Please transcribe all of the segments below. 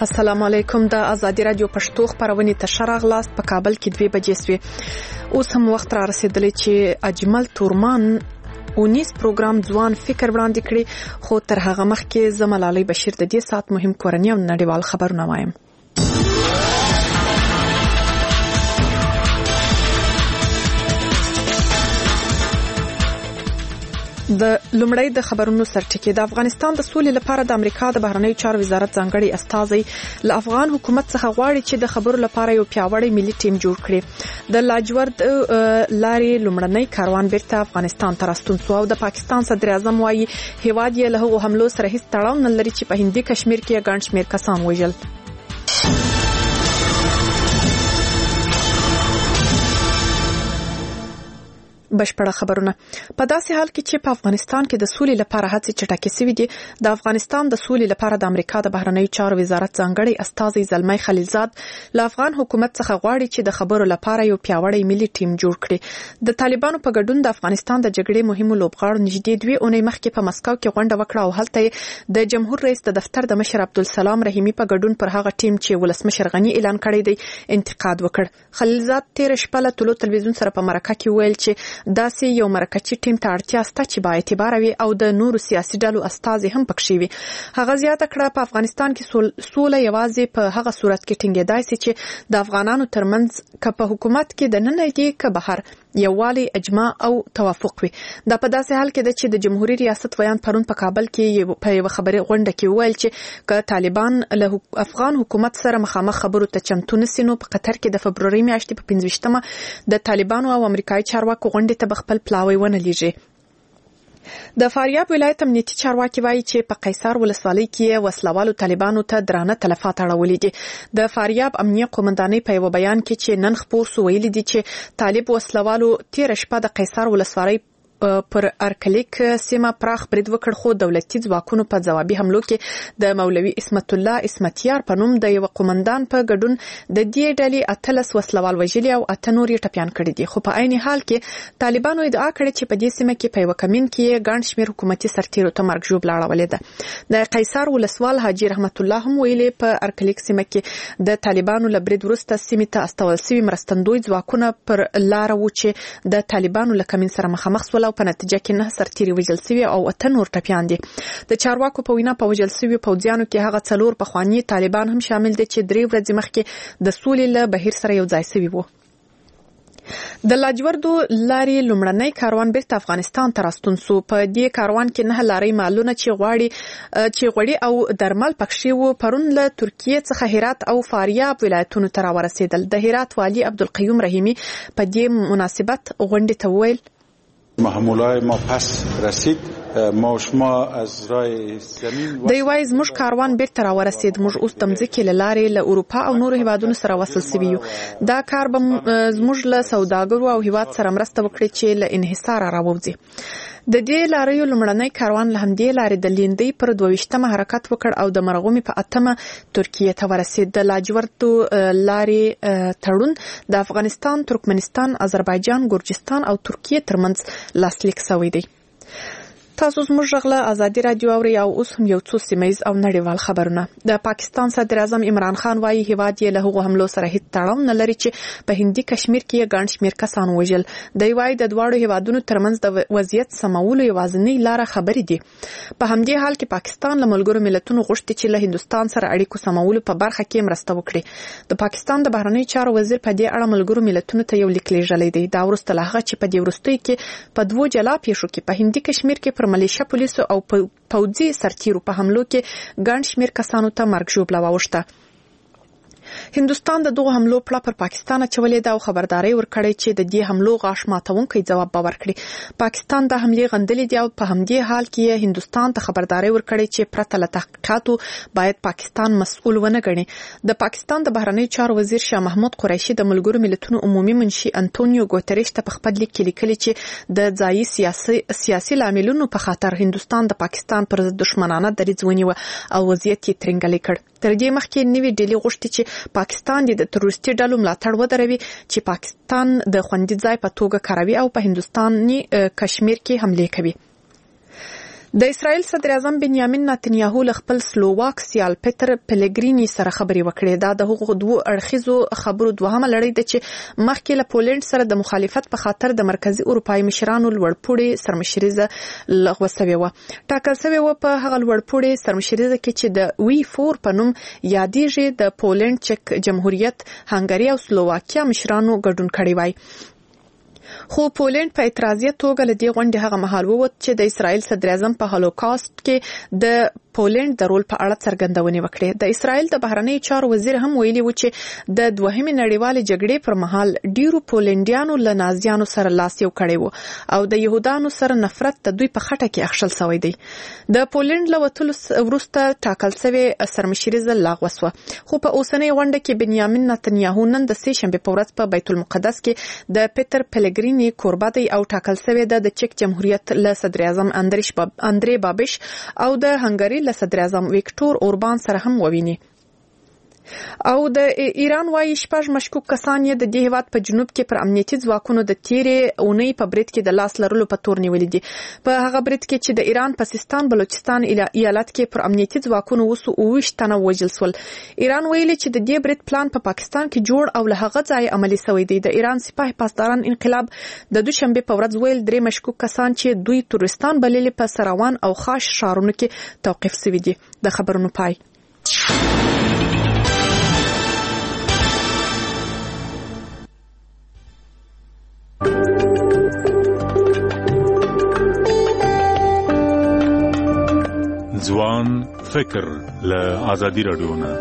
السلام علیکم. د ازادي رادیو پښتو خبرونه ته راغلاست. په کابل کې 2 بجې سوې. اوس هم وخت را رسیدلی چې اجمل تورمان 19 پروګرام ځوان فکر وړاندې کړي، خو تر هغه مخکې زمال علي بشیر د دې سات مهم کورنی او نړیوال خبرونه وایم. د لومړی د خبرونو سرټکی. د افغانستان د سولې لپاره د امریکا د بهرنیو چارو وزارت ځانګړي استازی له افغان حکومت څخه غواړي چې د خبرو لپاره یو پیاوړی ملي ټیم جوړ کړي. د لاجورد لارې لومړنی کاروان بیرته افغانستان ته راستون شو او د پاکستان صدر اعظم وايي هیواد یې له هغو حملو سره هیڅ تړاو نه لري چې په هندي کشمیر کې ګڼ شمېر کسان وژل. بشپړه خبرونه. په داسې حال کې چې په افغانستان کې د سولې لپاره هڅې چټکې شوې دي، د افغانستان د سولې لپاره د امریکا د بهرنیو چارو وزارت ځانګړي استازی زلمی خلیلزاد له افغان حکومت څخه غواړي چې د خبرو لپاره یو پیاوړی ملي ټیم جوړ کړي. د طالبانو په ګډون د افغانستان د جګړې مهمو لوبغاړو نږدې 2 اونۍ مخکې په مسکو کې غونډه وکړه او هلته د جمهور رئیس د دفتر د مشر عبدالسلام رحیمي په ګډون پر هغه ټیم چې ولسمشر غنی اعلان کړی دی انتقاد وکړ. خلیلزاد 13 شپه له طلوع تلویزیون سره په مرکه کې ویل چې داسې یو مرکچی ټیم ته اړتیا شته چې با اعتبار وي او د نورو سیاسي ډلو استازي هم پکښې وي. هغه زیاته کړه په افغانستان کې سوله یوازې په هغه صورت کې ټینګېدای شي چې د افغانانو ترمنځ که په حکومت کې د نن دی که بهر یووالی اجماع او توافق وي. دا په داسې حال کې ده چې د جمهوریت ریاست ویان پرون په کابل کې په یو خبري غونډه کې ویل چې که طالبان له افغان حکومت سره مخامخ خبرو ته چمتو نشي نو په قطر کې د فبروري میاشتې په 25مه د طالبانو او امریکایي چارواکو غونډې ته خپل پلاوی ونه لیږي. د فاریاب ولایت امنیتي چارواکي وایي چې په قیصر ولسوالۍ کې وسلوالو طالبانو ته درانه تلفات اړولې دي. د فاریاب امنیه قومندانۍ په یو بیان کې چې نن خپور سو ویلي دي چې طالب وسلوالو 13 شپه د قیصر ولسوالۍ پر ارکلیک سیمه پراخ برید وکړ، خو دولتي ځواکونو په ځوابي حملو کې د مولوي اسمت الله اسمتیار په نوم د یو قومندان په ګډون د دې ډلې 13 وسلوال وژلي او 8 نور یې ټپيان کړي دي. خو په عین حال کې طالبانو ادعا کړې چې په دې سیمه کې په یو کمین کې ګڼ شمېر حکومتي سرتیرو ته مرګ ژوبله اړولې ده. د قیصر ولسوال حاجی رحمت الله هم ویلي په ارکلیک سیمه کې د طالبانو له برید وروسته سیمه ته استول شوي مرستندوی ځواکونه پر لار و چې د طالبانو له کمین سره مخامخ شول په نتیجه کې 9 سرتیري وژل شوي او 8 نور ټپيان دي. د چارواکو په وینا په وژل شوي پوځیانو کې هغه 4 پخوانی طالبان هم شامل دي چې 3 ورځې مخکې د سولې له بهیر سره یو ځای شوي وو. د لاجوردو لارې لومړنی کاروان بیرته افغانستان ته راستون شو. په دې کاروان کې 9 لارې مالونه چې غوړي او درمل پکښې وو پرون له ترکیه څخه هرات او فاریاب ولایتونو ته راورسېدل. د هرات والی عبدالقیوم رحیمی په دې مناسبت غونډې ته ویل محمولای ما پس رسید ما شما از رای زمین دی وای زموږ کاروان بیرته راورسید. موږ اوس د مځکې له لارې له اروپا او نورو هیوادونو سره وصل شوي یو. دا کار به زموږ له سوداګرو او هیواد سره مرسته وکړي چې له انحصار راووځي. د دې لارې لومړنی کاروان له همدې لارې د لیندۍ پر 22مه حرکت وکړ او د مرغومي په 8مه ترکیه ته ورسید. د لاجوردو لارې تړون د افغانستان، ترکمنستان، آذربایجان، ګورجستان او ترکیه ترمنځ لاسلیک شوی دی. تاسو زموږ غږ ازادي رادیو اوري او اوس هم یو څو سیمایي او نړیوال خبرونه. د پاکستان صدر اعظم عمران خان وايي هیواد یې له هغو حملو سره هیڅ تړاو نه لري چې په هندي کشمیر کې ګڼ شمېر کسان وژل. دی وايي د دواړو هیوادونو ترمنځ د وضعیت سمولو یوازینۍ لاره خبرې دي. په همدې حال کې پاکستان له ملګرو ملتونو غوښتي چې له هندستان سره اړیکو سمولو په برخه کې مرسته وکړي. د پاکستان د بهرنیو چارو وزیر په دې اړه ملګرو ملتونو ته یو لیک لیږلی دی. دا وروسته له هغه چې په دې وروستیو کې په 2 جلا پیښو کې په هندي کشمیر کې پر ملیشه پولیسو او پوځي سرتیرو په حملو کې ګڼ شمېر کسانو ته مرګ ژوبله واوښته. هندوستان د دغه حملو پړه پر پاکستان اچولې ده او خبرداري ورکړې چې د دې حملو غاښ ماتونکي جواب ورکړي. پاکستان د حملې غندلې دی او په همدې حال کې هندوستان ته خبرداري ورکړې چې پرته له تحقیقاتو باید پاکستان مسؤل ونه ګڼي. د پاکستان د بهرنیو چارو وزیر شاه محمود قریشي د ملګرو ملتونو عمومي منشي انټونیو ګوتریش ته په خپل لیک کې لیکلي چې د ځایي سیاسي لاملونو په خاطر هندوستان د پاکستان پر دښمنانه دریځ ونیوه او وضعیت یې ترنګلی کړ. تر دې مخکې نوې ډلې غوښتي چې پاکستان د تروریستي ډلو ملاتړ ودروي چې پاکستان د خوندي ځای په توګه کاروي او په هندوستاني کشمیر کې حمله کوي. د اسرائیل صدر اعظم بنیامین نتنیاهو له خپل سلوواک سیال پیټر پلګرینی سره خبرې وکړې. د هغو دوه اړخیزو خبرو دوهمه لړۍ ده چې مخکې له پولند سره د مخالفت په خاطر د مرکزی اروپای مشرانو لوړپوړي سرمشریزه لغوه شوې و. ټاکل شوې و په هغه لوړپوړي سرمشریزه کې چې د وی 4 په نوم یادېږي د پولند، چک جمهوریت، هنګری او سلوواکیا مشرانو ګډون کړی وای. خو پولند په اعتراضیه توګه له دې غونډې هغه مهال ووت چې د اسرائیل صدر اعظم په هولوکاست کې د پولند د رول په اړه څرګندونې وکړې. د اسرائیل د بهرنی چارو وزیر هم ویلي و چې د دوهمې نړیوالې جګړې پر مهال ډیرو پولندیانو له نازیانو سره لاس یو کړی و او د يهودانو سره نفرت د دوی په خټه کې اخښل شوی دی. د پولند له وتلو وروسته ټاکل شوی سرمشریزه لغوه شوه. خو په اوسنۍ غونډه کې بنیامین نتنیاهو نن د سې شنبه په ورځ په بیت المقدس کې د پیټر پلګرینی کوربه دی او ټاکل شوی د چک جمهوریت له صدر اعظم اندری بابش او د هنګری له صدر اعظم ویکټور اوربان سره هم وویني. او د ایران وايي شپږ مشکوک کسان د دې هیواد په جنوب کې پر امنیتي ځواکونو د تیرې اونۍ په برید کې د لاس لرلو په تور نیولې دي. په هغه برید کې چې د ایران په سیستان بلوچستان ایالت کې پر امنیتي ځواکونو 29 تنه وژل شول. ایران ویلي چې د دې برید پلان په پاکستان کې جوړ او له هغه ځای عملي شوی دی. د ایران سپاه پاسداران انقلاب د دوشنبه په ورځ ویل 3 مشکوک کسان چې دوی تورستان بللي په سروان او خاش ښارونو کې توقيف شوي دي. د خبرونو پای. ځوان فکر له آزادی رادیو نه.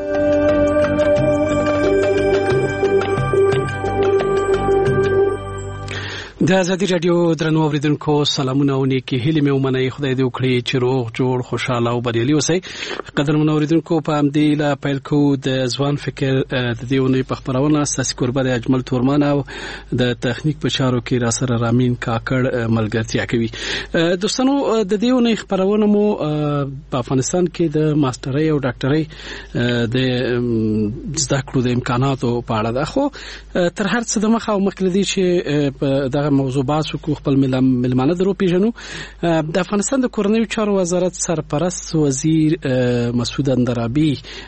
د آزادی رادیو درنو اوریدونکو سلامونه او نیکی هیله مې ومنئ. خدای دې وکړي چې روغ جوړ خوشاله او بریالي اوسئ. قدرمن اوریدونکو په همدې لا پیل کو د ځوان فکر د دې ونې په خبرونه اساسي کوربه د اجمل تورمان او د تخنیک په چارو کې را سره رامین کاکړ ملګرتیا کوي. دوستانو د دې ونې خبرونه مو په افغانستان کې د ماسترۍ او ډاکټرۍ د زده کړو د امکاناتو په اړه ده. خو تر هر څه د مخه او مخکې دي چې په دغه موضوعات کو خپل ملمانه درو پیژنو. د افغانستان د کورنیو چارو وزارت سرپرست وزیر مسعود اندرابی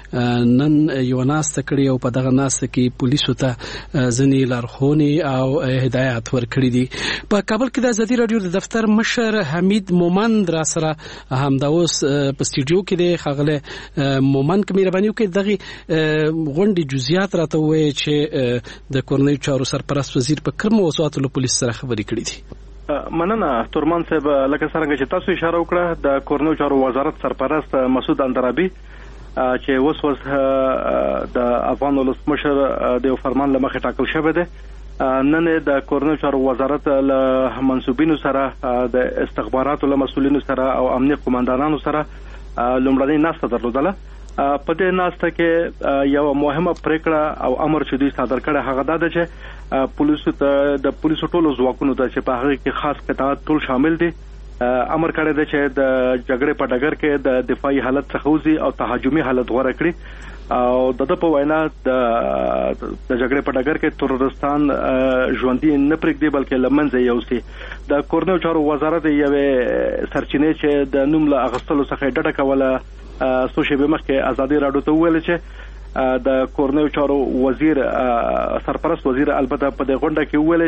نن یو ناسته کړی او په دغه ناسته کې پولیسو ته ځینې لارښوونې او هدایات ورکړي دي. په کابل کې د آزادي رادیو د دفتر مشر حمید مومند را سره همداوس په سټوډیو کې دی. خغله مومند کوم مهرباني وکړي دغه غونډې جزئیات راته وایي چې د کورنیو چارو سرپرست وزیر په کوم موضوعاتو له پولیس سره خبرې کړې دي. مننه تورمان صاحب. لکه څنګه چې تاسو اشاره وکړه د کورنیو چارو وزارت سرپرست مسعود اندرابی چې اوس د افغان ولسمشر د فرمان لمخې ټاکل شوی دی. نن د کورنیو چارو وزارت له منسوبینو سره د استخباراتو له مسؤلینو سره او امنیه قومندانانو سره لومړنۍ ناسته درلودله. په دې ناسته کې یو مهمه پریکړه او امر چې دوی صادر کړی هغه دا ده چې پولیسو ته د پولیسو ټولو ځواکونو ته چې په هغه کې خاص قطاعات ټول شامل دي امر کړی دی چې د جګړې په ډګر کې د دفاعي حالت څخه وځي او تهاجمي حالت غوره کړي او د په وینا د جګړې په ډګر کې تورستان ژوندۍ نه پرېږدي بلکې لمنځه یوسي. د کورنیو چارو وزارت یوې سرچینې چې د نوم له اغستلو څخه ډډه کوله څو شېبې مخکې آزادي راډیو ته وویل چې د کورنیو چارو وزیر سرپرست وزیر البته په دې غونډه کې وویل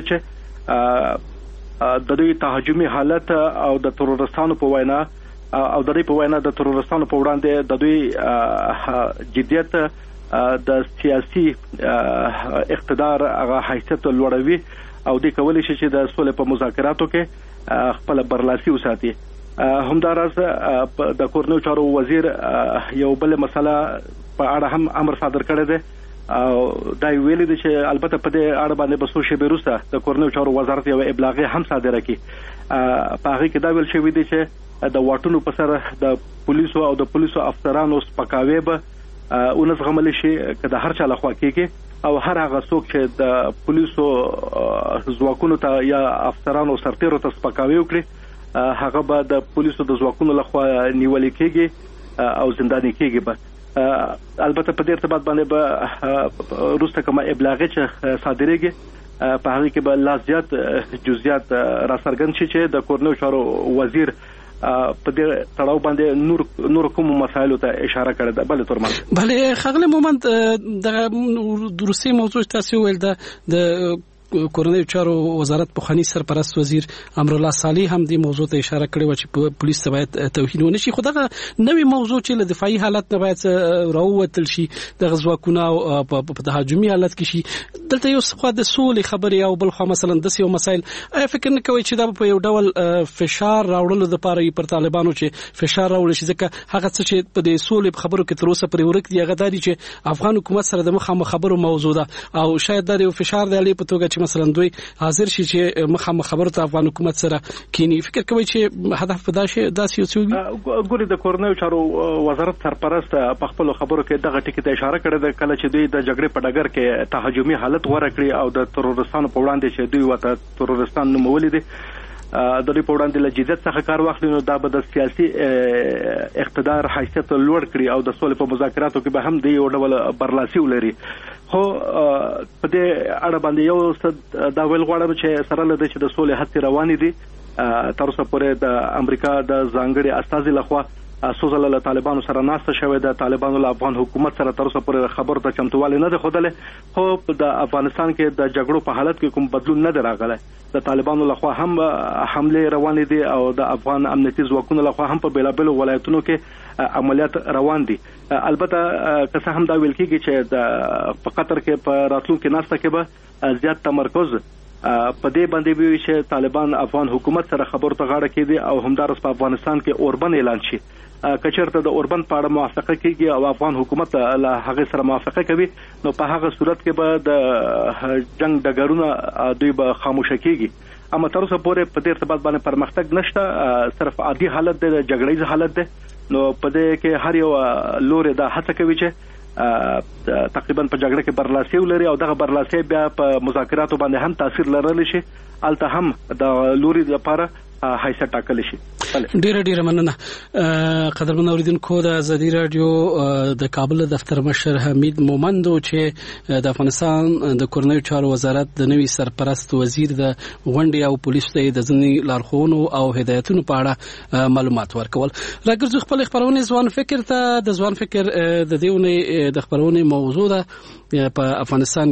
چې د دوی تهاجمي حالت او د ترورستانو په وینا او د دوی په وینا د ترورستانو په وړاندې د دوی جديت د سیاسي اقتدار هغه حیثیت لوړوي او د کولای شي چې د سولې په مذاکراتو کې خپل برلاسي وساتي. همداراز د کورنیو چارو وزیر یو بل مسله په اړه هم امر صادر کړی دی او دا ویل دي چې البته په دې اړه باندې بسو شی بیروسه د کورنیو چارو وزارت یو ابلاغي هم صادره کړي. په هغه کې دا ویل شوی دی چې د واټونو په سر د پولیسو او د پولیسو افسرانو سپکاوي به اونس غمل شي کله هر چا لخوا کېږي او هر هغه څوک چې د پولیسو ځواکونو ته یا افسرانو سرتیرو ته سپکاوي وکړي هغه به د پولیسو د ځواکونو لخوا نیول کېږي او زنداني کېږي. به البته په دې ارتباط باندې به روسته کومه ابلاغي چې صادرېږي په هغه کې به لا زیات جزئیات را څرګند شي چې د کورنیو چارو وزیر په دې تړاو باندې نور کوم مسایلو ته اشاره کړې ده. بل ترمن بله خغله مومند د روسي موضوع تاسو ویل د کورنۍ چارو وزارت پخوانی سرپرست وزیر امرالله صالح هم دې موضوع ته اشاره کړې و چې پولیس ته باید توهین ونه شي. خو دغه نوې موضوع چې له دفاعي حالت نه باید راووتل شي د ځواکونه په تهاجمي حالت کې شي. دلته یو څه د سولې خبرې او بل خو مثلا د سیو مسایل فکر نه کوي چې دا په یو ډول فشار راوړلو لپاره پر طالبانو چې فشار راوړل شي، ځکه هغه څه چې په دې سولې خبرو کې تر اوسه پرې ورک دي هغه داري چې افغان حکومت سره د مخامخ خبرو موضوع ده او شاید دا یو فشار دی په توګه چې مثلا دوی حاضر شي چې مخامخ خبرو ته افغان حکومت سره کینی. فکر کوي چې هدف په داسې یو څه ګوري د کورنۍ چارو وزارت سرپرست په خپل خبرو کې دغه ټکی ته اشاره کړې ده کله چې دوی د جګړې په ډګر کې تهاجمي حالت غوړه کړی او د ترورستانو په وړاندې چې دوی وته ترورستان نومولي دي د دوی په وړاندې له جديت څخه کار واخلي نو دا به د سیاسي اقتدار حیثیت لوړ کړي او د سولې په مذاکراتو کې به هم د یو ډول برلاسي ولري. خو په دې اړه باندې یو څه دا ویل غواړم چې سره له دې چې د سولې هڅې روانې دي تر اوسه پورې د امریکا د ځانګړي استازي لخوا سوزل له طالبانو سره ناسته شوې ده. طالبانو له افغان حکومت سره تر اوسه پورې خبرو ته چمتووالی نه ده ښودلې، خو د افغانستان کې د جګړو په حالت کې کوم بدلون نه دی راغلی. د طالبانو لخوا هم حمله روانې دي او د افغان امنیتي ځواکونو لخوا هم په بیلابیلو ولایتونو کې عملیات روان دي. البته که څه هم دا ویل کېږي چې په قطر کې په راتلونکي ناسته کې به زیات تمرکز په دې باندې وي چې طالبان افغان حکومت سره خبرو ته غاړه کېږي او همدارس په افغانستان کې اوربن اعلان شي. کچرته د اوربن په اړه موافقه کیږي او افغان حکومت له هغه سره موافقه کوي نو په هغه صورت کې به د جنگ ډګرونه دوی به خاموشه کیږي. اما تر اوسه پورې په دې ارتباط باندې پرمختګ نشته، صرف عادي حالت دی، جګړیز حالت دی. نو په دې کې هر یو لوري دا هڅه کوي چې تقریبا په جګړه کې برلاسي ولري او دغه برلاسي بیا په مذاکراتو باندې هم تاثیر لرلی شي، الته هم د لوري لپاره حیثیت ټاکل شي. ډیره مننه. قدرمن اوریدونکو د ازادي رادیو د کابل دفتر مشر حمید مومند چې د افغانستان د کورنۍ چارو وزارت د نوي سرپرست وزیر د غونډې او پولیسو ته د ځینې لارښوونو او هدایتونو په اړه معلومات ورکول. راګرځو خپل خبرونه ځوان فکر ته. د ځوان فکر د دیونه د خبرونه موضوع ده په افغانستان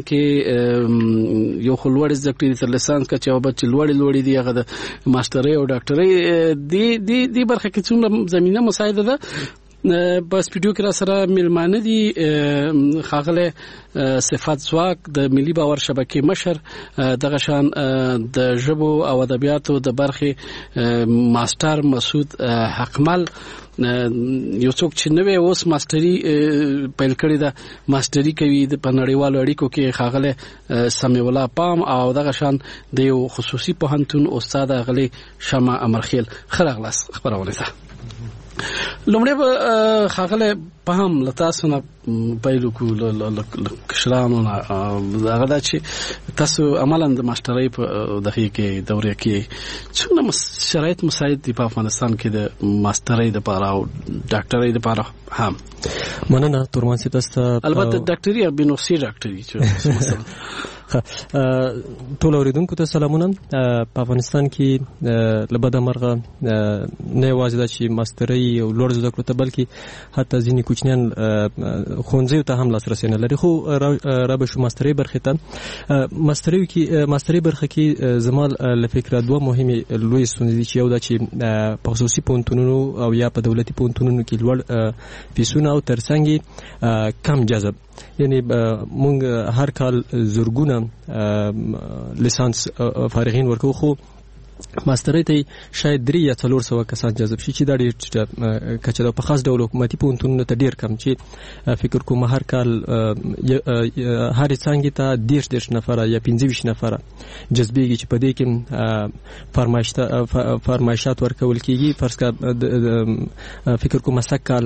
کې یو خلوړ زکړي تر لسانس کا چې وبچ لوړی دی هغه د ماسترۍ او ډاکټرۍ دی برخه کې څومره زمينه مساعده ده. په سټوډیو کې را سره ملمانه دي خاغله صفات زواک د ملي باور شبکې مشر، دغه شان د ژبو او ادبیاتو د برخه ماستر مسعود حقمل، یو څوک چې نوې اوس ماستری پیل کړی ده، ماستری کوي په نړیوالو اړیکو کې خاغله سمیع الله پام او دغه شان د یو خصوصي پوهنتون استاد غلي شمع امرخیل. خرغلاس خبرونه ده لومړی به خاغله پام لتاسو نه پیلو کو کشرانو هغه دا چې تاسو عملاً د ماسترۍ په دغه کې دورې کې څونه شرایط مساعد دي په افغانستان کې د ماسترۍ لپاره او ډاکټرۍ لپاره هم؟ مننه تورمان سي تاسو البته ډاکټري او بنفسي ډاکټري چې مثلا ټول اوریدونکو ته سلامونه. په افغانستان کې لبد مرغه نه یوازې د چې ماسترۍ او لوړ زده کړو ته بلکې حتی ځینې کوچنیان ښوونځیو ته هم لاسرسی نه لري. خو را به شو ماسترۍ برخې ته ماسترۍ برخه کې زما له فکره دوه مهمې لوی ستونزې دي چې یو دا چې په خصوصي پوهنتونونو او یا په دولتي پوهنتونونو کې لوړ فیسونه او ترڅنګ کم جذب، یعنی مونږ هر کال زرګونه لیسانس فارغین ورکو خو ماسترۍ ته شاید 3 یا 400 کسان جذب شي چې دا ډېر کچه په خاص ډول حکومتي پوهنتونونو ته ډېر کم، چې فکر کوم هر کال هر څنګه ته 10 نفر یا 15 نفر جذبېږي چې په دې کې فرمایشات ورکول کېږي. فرض کا فکر کوم سکال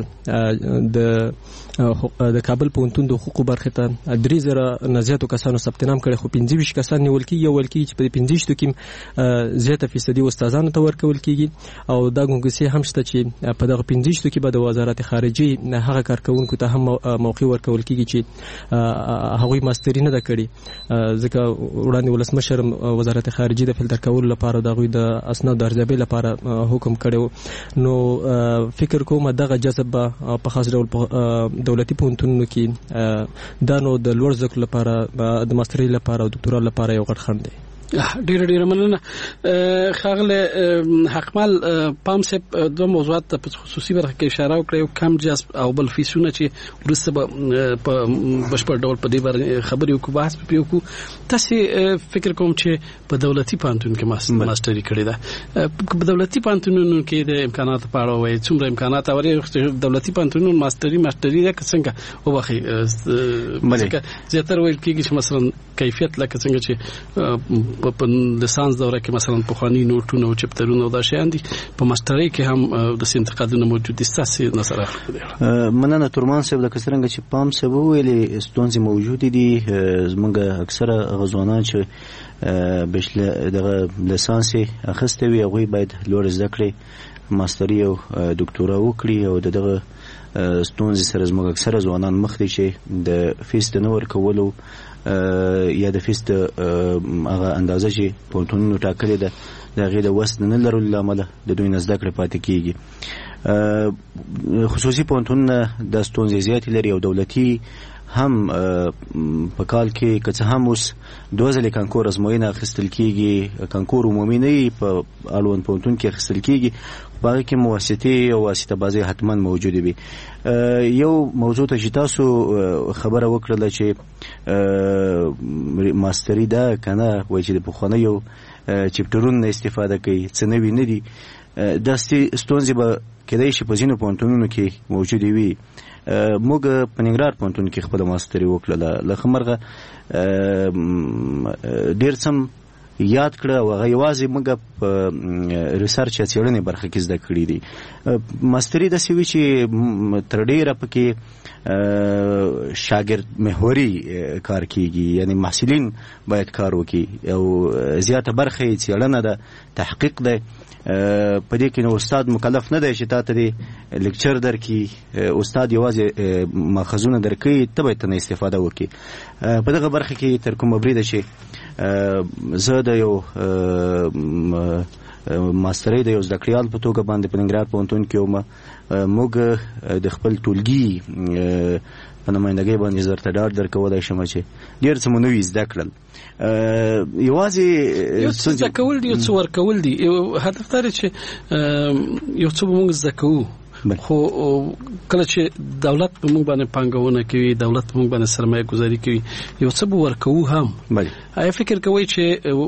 د کابل پوهنتون د حقوقو برخه ته 3000 نه زیاتو کسانو ثبت نام کړي خو 15 کسان نیول کېږي چې په 15 کې زیاته 5% استادانو ته ورکول کیږي او دا ګونګسي هم شته چې په دغه 15 کې به د وزارت خارجي هغه کارکونکو ته هم موقع ورکول کیږي چې هغوی ماستری نه ده کړې ځکه وړاندې ولسمشر وزارت خارجي د فلټر کولو لپاره دغوی د اسناد ارزیابۍ لپاره حکم کړو نو فکر کوم دغه جذب په خاص ډول دولتي پوهنتونونو کې دا نو د لوړ زده کړو لپاره د ماستری لپاره او دکتورا لپاره یو غټ خنډ دی. ډیر مننه خاغله حکمل پام سه دوه موضوعات په خصوصي برخه کې اشاره وکړه کم جذب او بل فیسونه چې ورسته په بشپړ ډول په دې باندې خبرې وکړو بحث په وکړو تاسو فکر کوم چې په دولتي پانتون کې ماستری کړی ده په دولتي پانتونونو کې د امکانات په اړه وایي څومره امکانات اوري دولتي پانتونونو ماستری ده څنګه وبخي زیاتره ویل کېږي چې مثلا کیفیت لکه څنګه چې په لسانس دوره کې مثلا په خواني نوټونه او چپټرونه او دا شیان دي په ماستری کې هم د انتقادونه موجود دي تاسو نظر مننه تورمان صاحب لکه څنګه چې پام صاحب ویلي ستونزې موجود دي زموږ اکثره غزوانان چې بشله دغه لسانس اخسته وي هغه باید لوړ زده کړي ماستری او دکتورا وکړي او دغه ستونزې سره زموږ اکثره ځوانان مخ دي چې د فیس د نور کولو یا د فیس هغه اندازه چې پونتونو ټاکلې ده د هغې د وس نه لرلو له امله د دوی نه زده کړې پاتې کېږي. خصوصي پونتونونه دا ستونزې زیاتې لري او دولتي هم په کال کې که څه هم اوس 2 ځلې کانکور ازموینه اخیستل کېږي کانکور عمومي نه وي په اړوند پوهنتون کې اخیستل کېږي په هغې کې مواسطې او واسطه بازۍ حتما موجودې وي. یو موضوع ته چې تاسو خبره وکړله چې ماستري ده که نه وایي چې د پخوانیو چپټرونو نه استفاده کوي څه نوي نه دي داسې ستونزې به کېدای شي په ځینو پوهنتونونو کې موجودې وي. موږ په ننګرهار پوهنتون کې خپله ماستري وکړله له ښه مرغه ډېر څه یاد کړه او هغه یوازې موږ په ریسرچ یا څېړنې برخه کې زده کړي دي. ماستري داسې وي چې تر ډېره پکې شاګرد محوري کار کیږي یعنی محصلین باید کار وکړي او زیاته برخه یې څېړنه ده تحقیق ده په دې کې نو استاد مکلف نه دی چې تاسو دې لیکچر درکې استاد یوازې ماخذونه درکې ته باید نه استفاده وکړي. په دغه برخه کې تر کومه بریده چې زه د یو ماستری د یو زده کړیال په توګه باندې په ننګرهار پوهنتون کې وم موږ د خپل ټولګي په نمایندګۍ باندې زرته ډاډ درکولی شم چې ډېر څه مو نوي زده کړل یوازې یو څه زده کول دي یو څه ورکول دي هدف دا دی چې یو څه به موږ زده کوو خو کله چې دولت په موږ باندې پانګونه کوي دولت په موږ باندې سرمایه گذاري کوي یو څه به ورکوو هم آیا فکر کوئ چې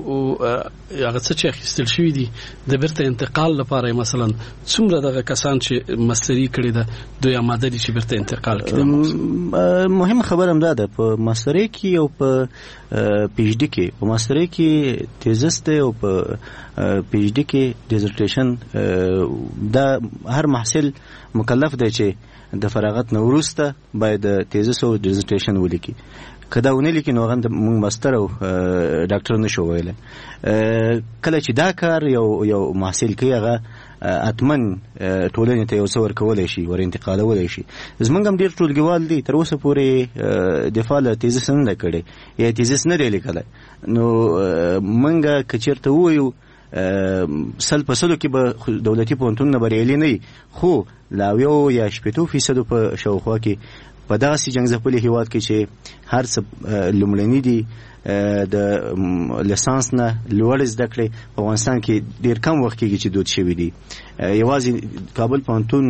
هغه څه چې اخیستل شوي دي د بیرته انتقال لپاره مثلا څومره دغه کسان چې ماستري کړي ده دوی آماده دي چې بیرته انتقال کړي؟ مهم خبره هم دا ده په ماستري کې او په پی ایچ ډي کې په ماستري کې تیزس دی او په پی ایچ ډي کې ډیزرټیشن دا هر محصل مکلف دی چې د فراغت نه وروسته باید تیزس او ډیزرټیشن ولیکي که دا ونه لیکي نو هغه موږ ماستر او ډاکټر نشو ویلی. کله چې دا کار یو محصل کوي هغه اتمن ټولنې ته یو څه ورکولی شي ور انتقالولی شي. زموږ هم ډېر ټولګیوال دي تر اوسه پورې دفاع له تیزس نه ده کړې یا تیزس نه دی لیکلی نو موږ که چېرته ووایو 100% کې به دولتي پوهنتونونه بریالي نه وي خو له 90 یا 80% په شاوخوا کې په داسې جنګ ځپلي هېواد کې چې هر څه لومړني دي د لیسانس نه لوړ زده کړې په افغانستان کې ډېر کم وخت کېږي چې دود شوي دي. یوازې کابل پوهنتون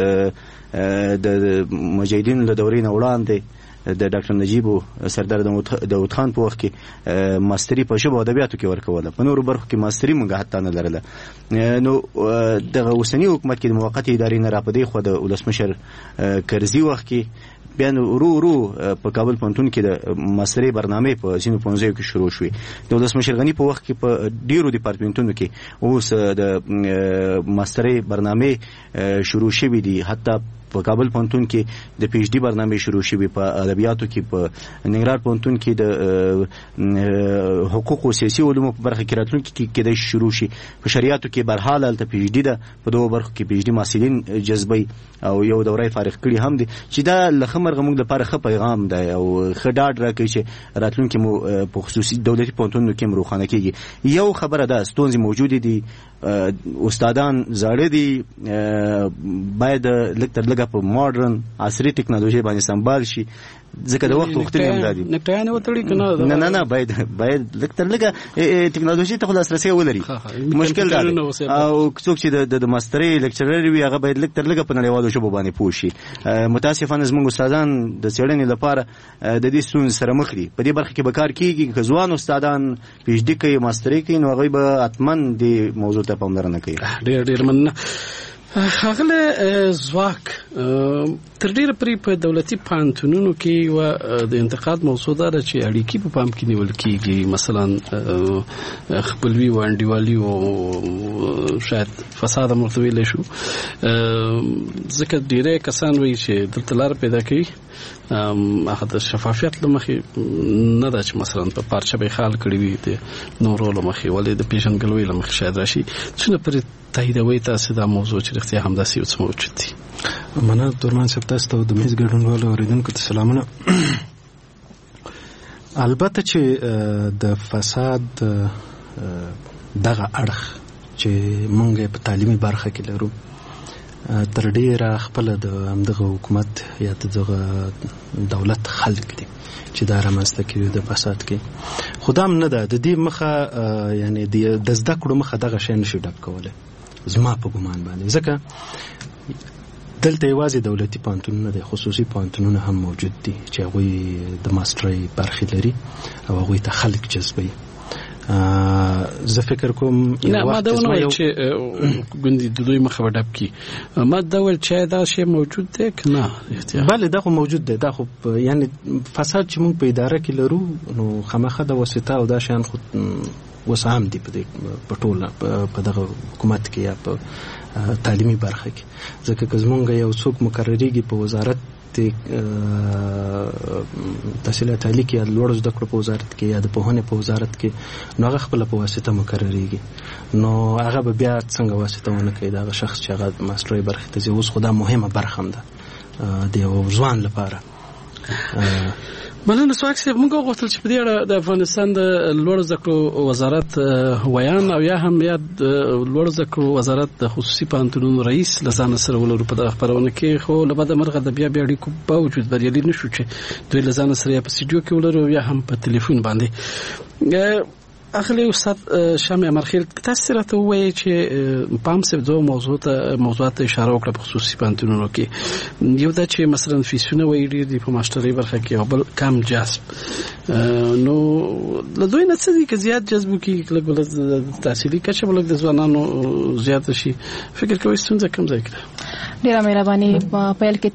د مجاهدینو له دورې نه وړاندې د ډاکټر نجیب او سردار داود خان په وخت کې ماستري په ژبه او ادبیاتو کې ورکوله په نورو برخو کې ماستري موږ حتی نه لرله. نو دغه اوسني حکومت کې د موقتې ادارې نه راپدې خو د ولسمشر کرزي وخت کې بیا ورو په کابل پوهنتون کې د ماستري برنامې په ځینو پوهنځیو کې شروع شوې. د ولسمشر غني په وخت کې په ډیرو ډیپارټمنټونو کې اوس د ماستري برنامې شروع شوې دي حتی په کابل پوهنتون کې د پی ایچ ډي برنامه شروع شوې په ادبیاتو کې، په ننګرهار پوهنتون کې د حقوق او سیاسي علومو په برخه کې راتلونکي کې د شروع شي، په شریعتو کې برحال الته پی ایچ ډي ده، په دوه برخو کې پی ایچ ډي محصلین جذبي او یو دوره فارغ کړي هم دي چې دا لخمر غموږ لپاره ښه پیغام دی او ښه ډاډ راکوي چې راتلونکي مو په خصوصي دولتي پوهنتونونو کې روښانه کیږي. یو خبره ده ستونزې موجودې دي، استادان زاړه دي، باید لږ تر لږه په ماډرن عصري ټکنالوژي باندې سمبال شي، ځکه د وخت وختونه هم دادي. نکټیان وتړي کنه نه باید لږ تر لږه ټکنالوژي ته لاسرسي ولري. مشکل دی او څوک چې د ماسترۍ لیکچرر وي هغه باید لږ تر لږه په نړیوالو ژبو باندې پوه شي. متاسفانه زموږ استادان د څېړنې لپاره د دې ستونزې سره مخ دي. په دې برخه کې به کار کیږي که ځوان استادان پی ایچ ډي کوي، ماسترۍ کوي، نو هغوی به حتما دې موضوع ته پاملرنه کوي. ډېر مننه. هغه ځواک تر ډیره پرې په دولتي پوهنتونونو کې و د انتقاد موضوع ده چې اړیکې په پام کې نیول کېږي، مثلا خپلوي او انډیوالي او شاید فساد هم ورته ویلی شو، ځکه ډیری کسان وایي چې دلته لار پیدا کوي هغه د شفافیت له مخې نه ده چې مثلا په پارچه به خال کړي وي د نورو له مخې، ولې د پیژندګلوۍ له مخې شاید راشي. څونه پرې تاییدوي تاسو دا موضوع چې رښتیا همداسې یو څه موجود دي؟ مننه دورمان صاحب، تاسو ته د میز ګډونوالو اوریدونکو ته سلامونه. البته چې د فساد دغه اړخ چې مونږ په تعلیمي برخه کې لرو تر ډیره خپل د همدغه حکومت یا دغه دولت خلق دي چې دا رامنځته کړي د فساد کې. خو دا هم نه ده د دې مخه، یعنی د زده کړو مخه دغه شی نشي ډک کولی زما په ګمان باندې، ځکه دلته یوازې دولتي پوهنتونونه دي، خصوصي پوهنتونونه هم موجود دي چې هغوی د ماسټرۍ برخې لري او هغوی ته خلک جذبوي. زه فکر کوم نه ما دا ونه ویل چې ګوندې د دوی مخه به ډب کړي، ما دا ویل چې دا شی موجود دی که نه؟ بله دا خو موجود دی، دا خو یعنی فساد چې موږ په اداره کې لرو نو خامخا د واسطه او دا شیان خو اوس عام دي په ټوله په دغه حکومت کې یا په تعلیمي برخه کې، ځکه که زمونږ یو څوک مقرریږي په وزارت تحصیلات عالی کې یا لوړو زده کړو په وزارت کې یا د پوهنې په وزارت کې، نو هغه خپله په واسطه مقرریږي، نو هغه به بیا څنګه واسطه ونه کوي د هغه شخص چې هغه ماسټرۍ برخې ته ځي. اوس خو دا مهمه برخه هم ده د یو ځوان لپاره. مننه سواک صاحب، موږ غوښتل چې په دې اړه د افغانستان د لوړو زده کړو وزارت ویان او یا هم یا د لوړو زده کړو وزارت د خصوصي پوهنتونونو رئیس له ځانه سره ولرو په دغه خپرونه کې، خو له بده مرغه د بیا اړیکو باوجود بریالي نه شو چې دوی له ځانه سره یا په سټډیو کې ولرو یا هم په تلیفون باندې. اخلي استاد شامع مرخیل، تاسو راته وایي چې پام سه دوه موضوعات اشاره وکړه په خصوصي پوهنتونونو کې. یو دا چې مثلا فیسونه وایي د په ماسترۍ برخه کې او بل کم جذب، نو له دوی نه څه دي که زیات جذب کی کله تحصیلي کچه بلک د ځوانانو زیات شي، فکر کوئ ستونزه کم ځای کړه؟ ډیره مهرباني. پیل کې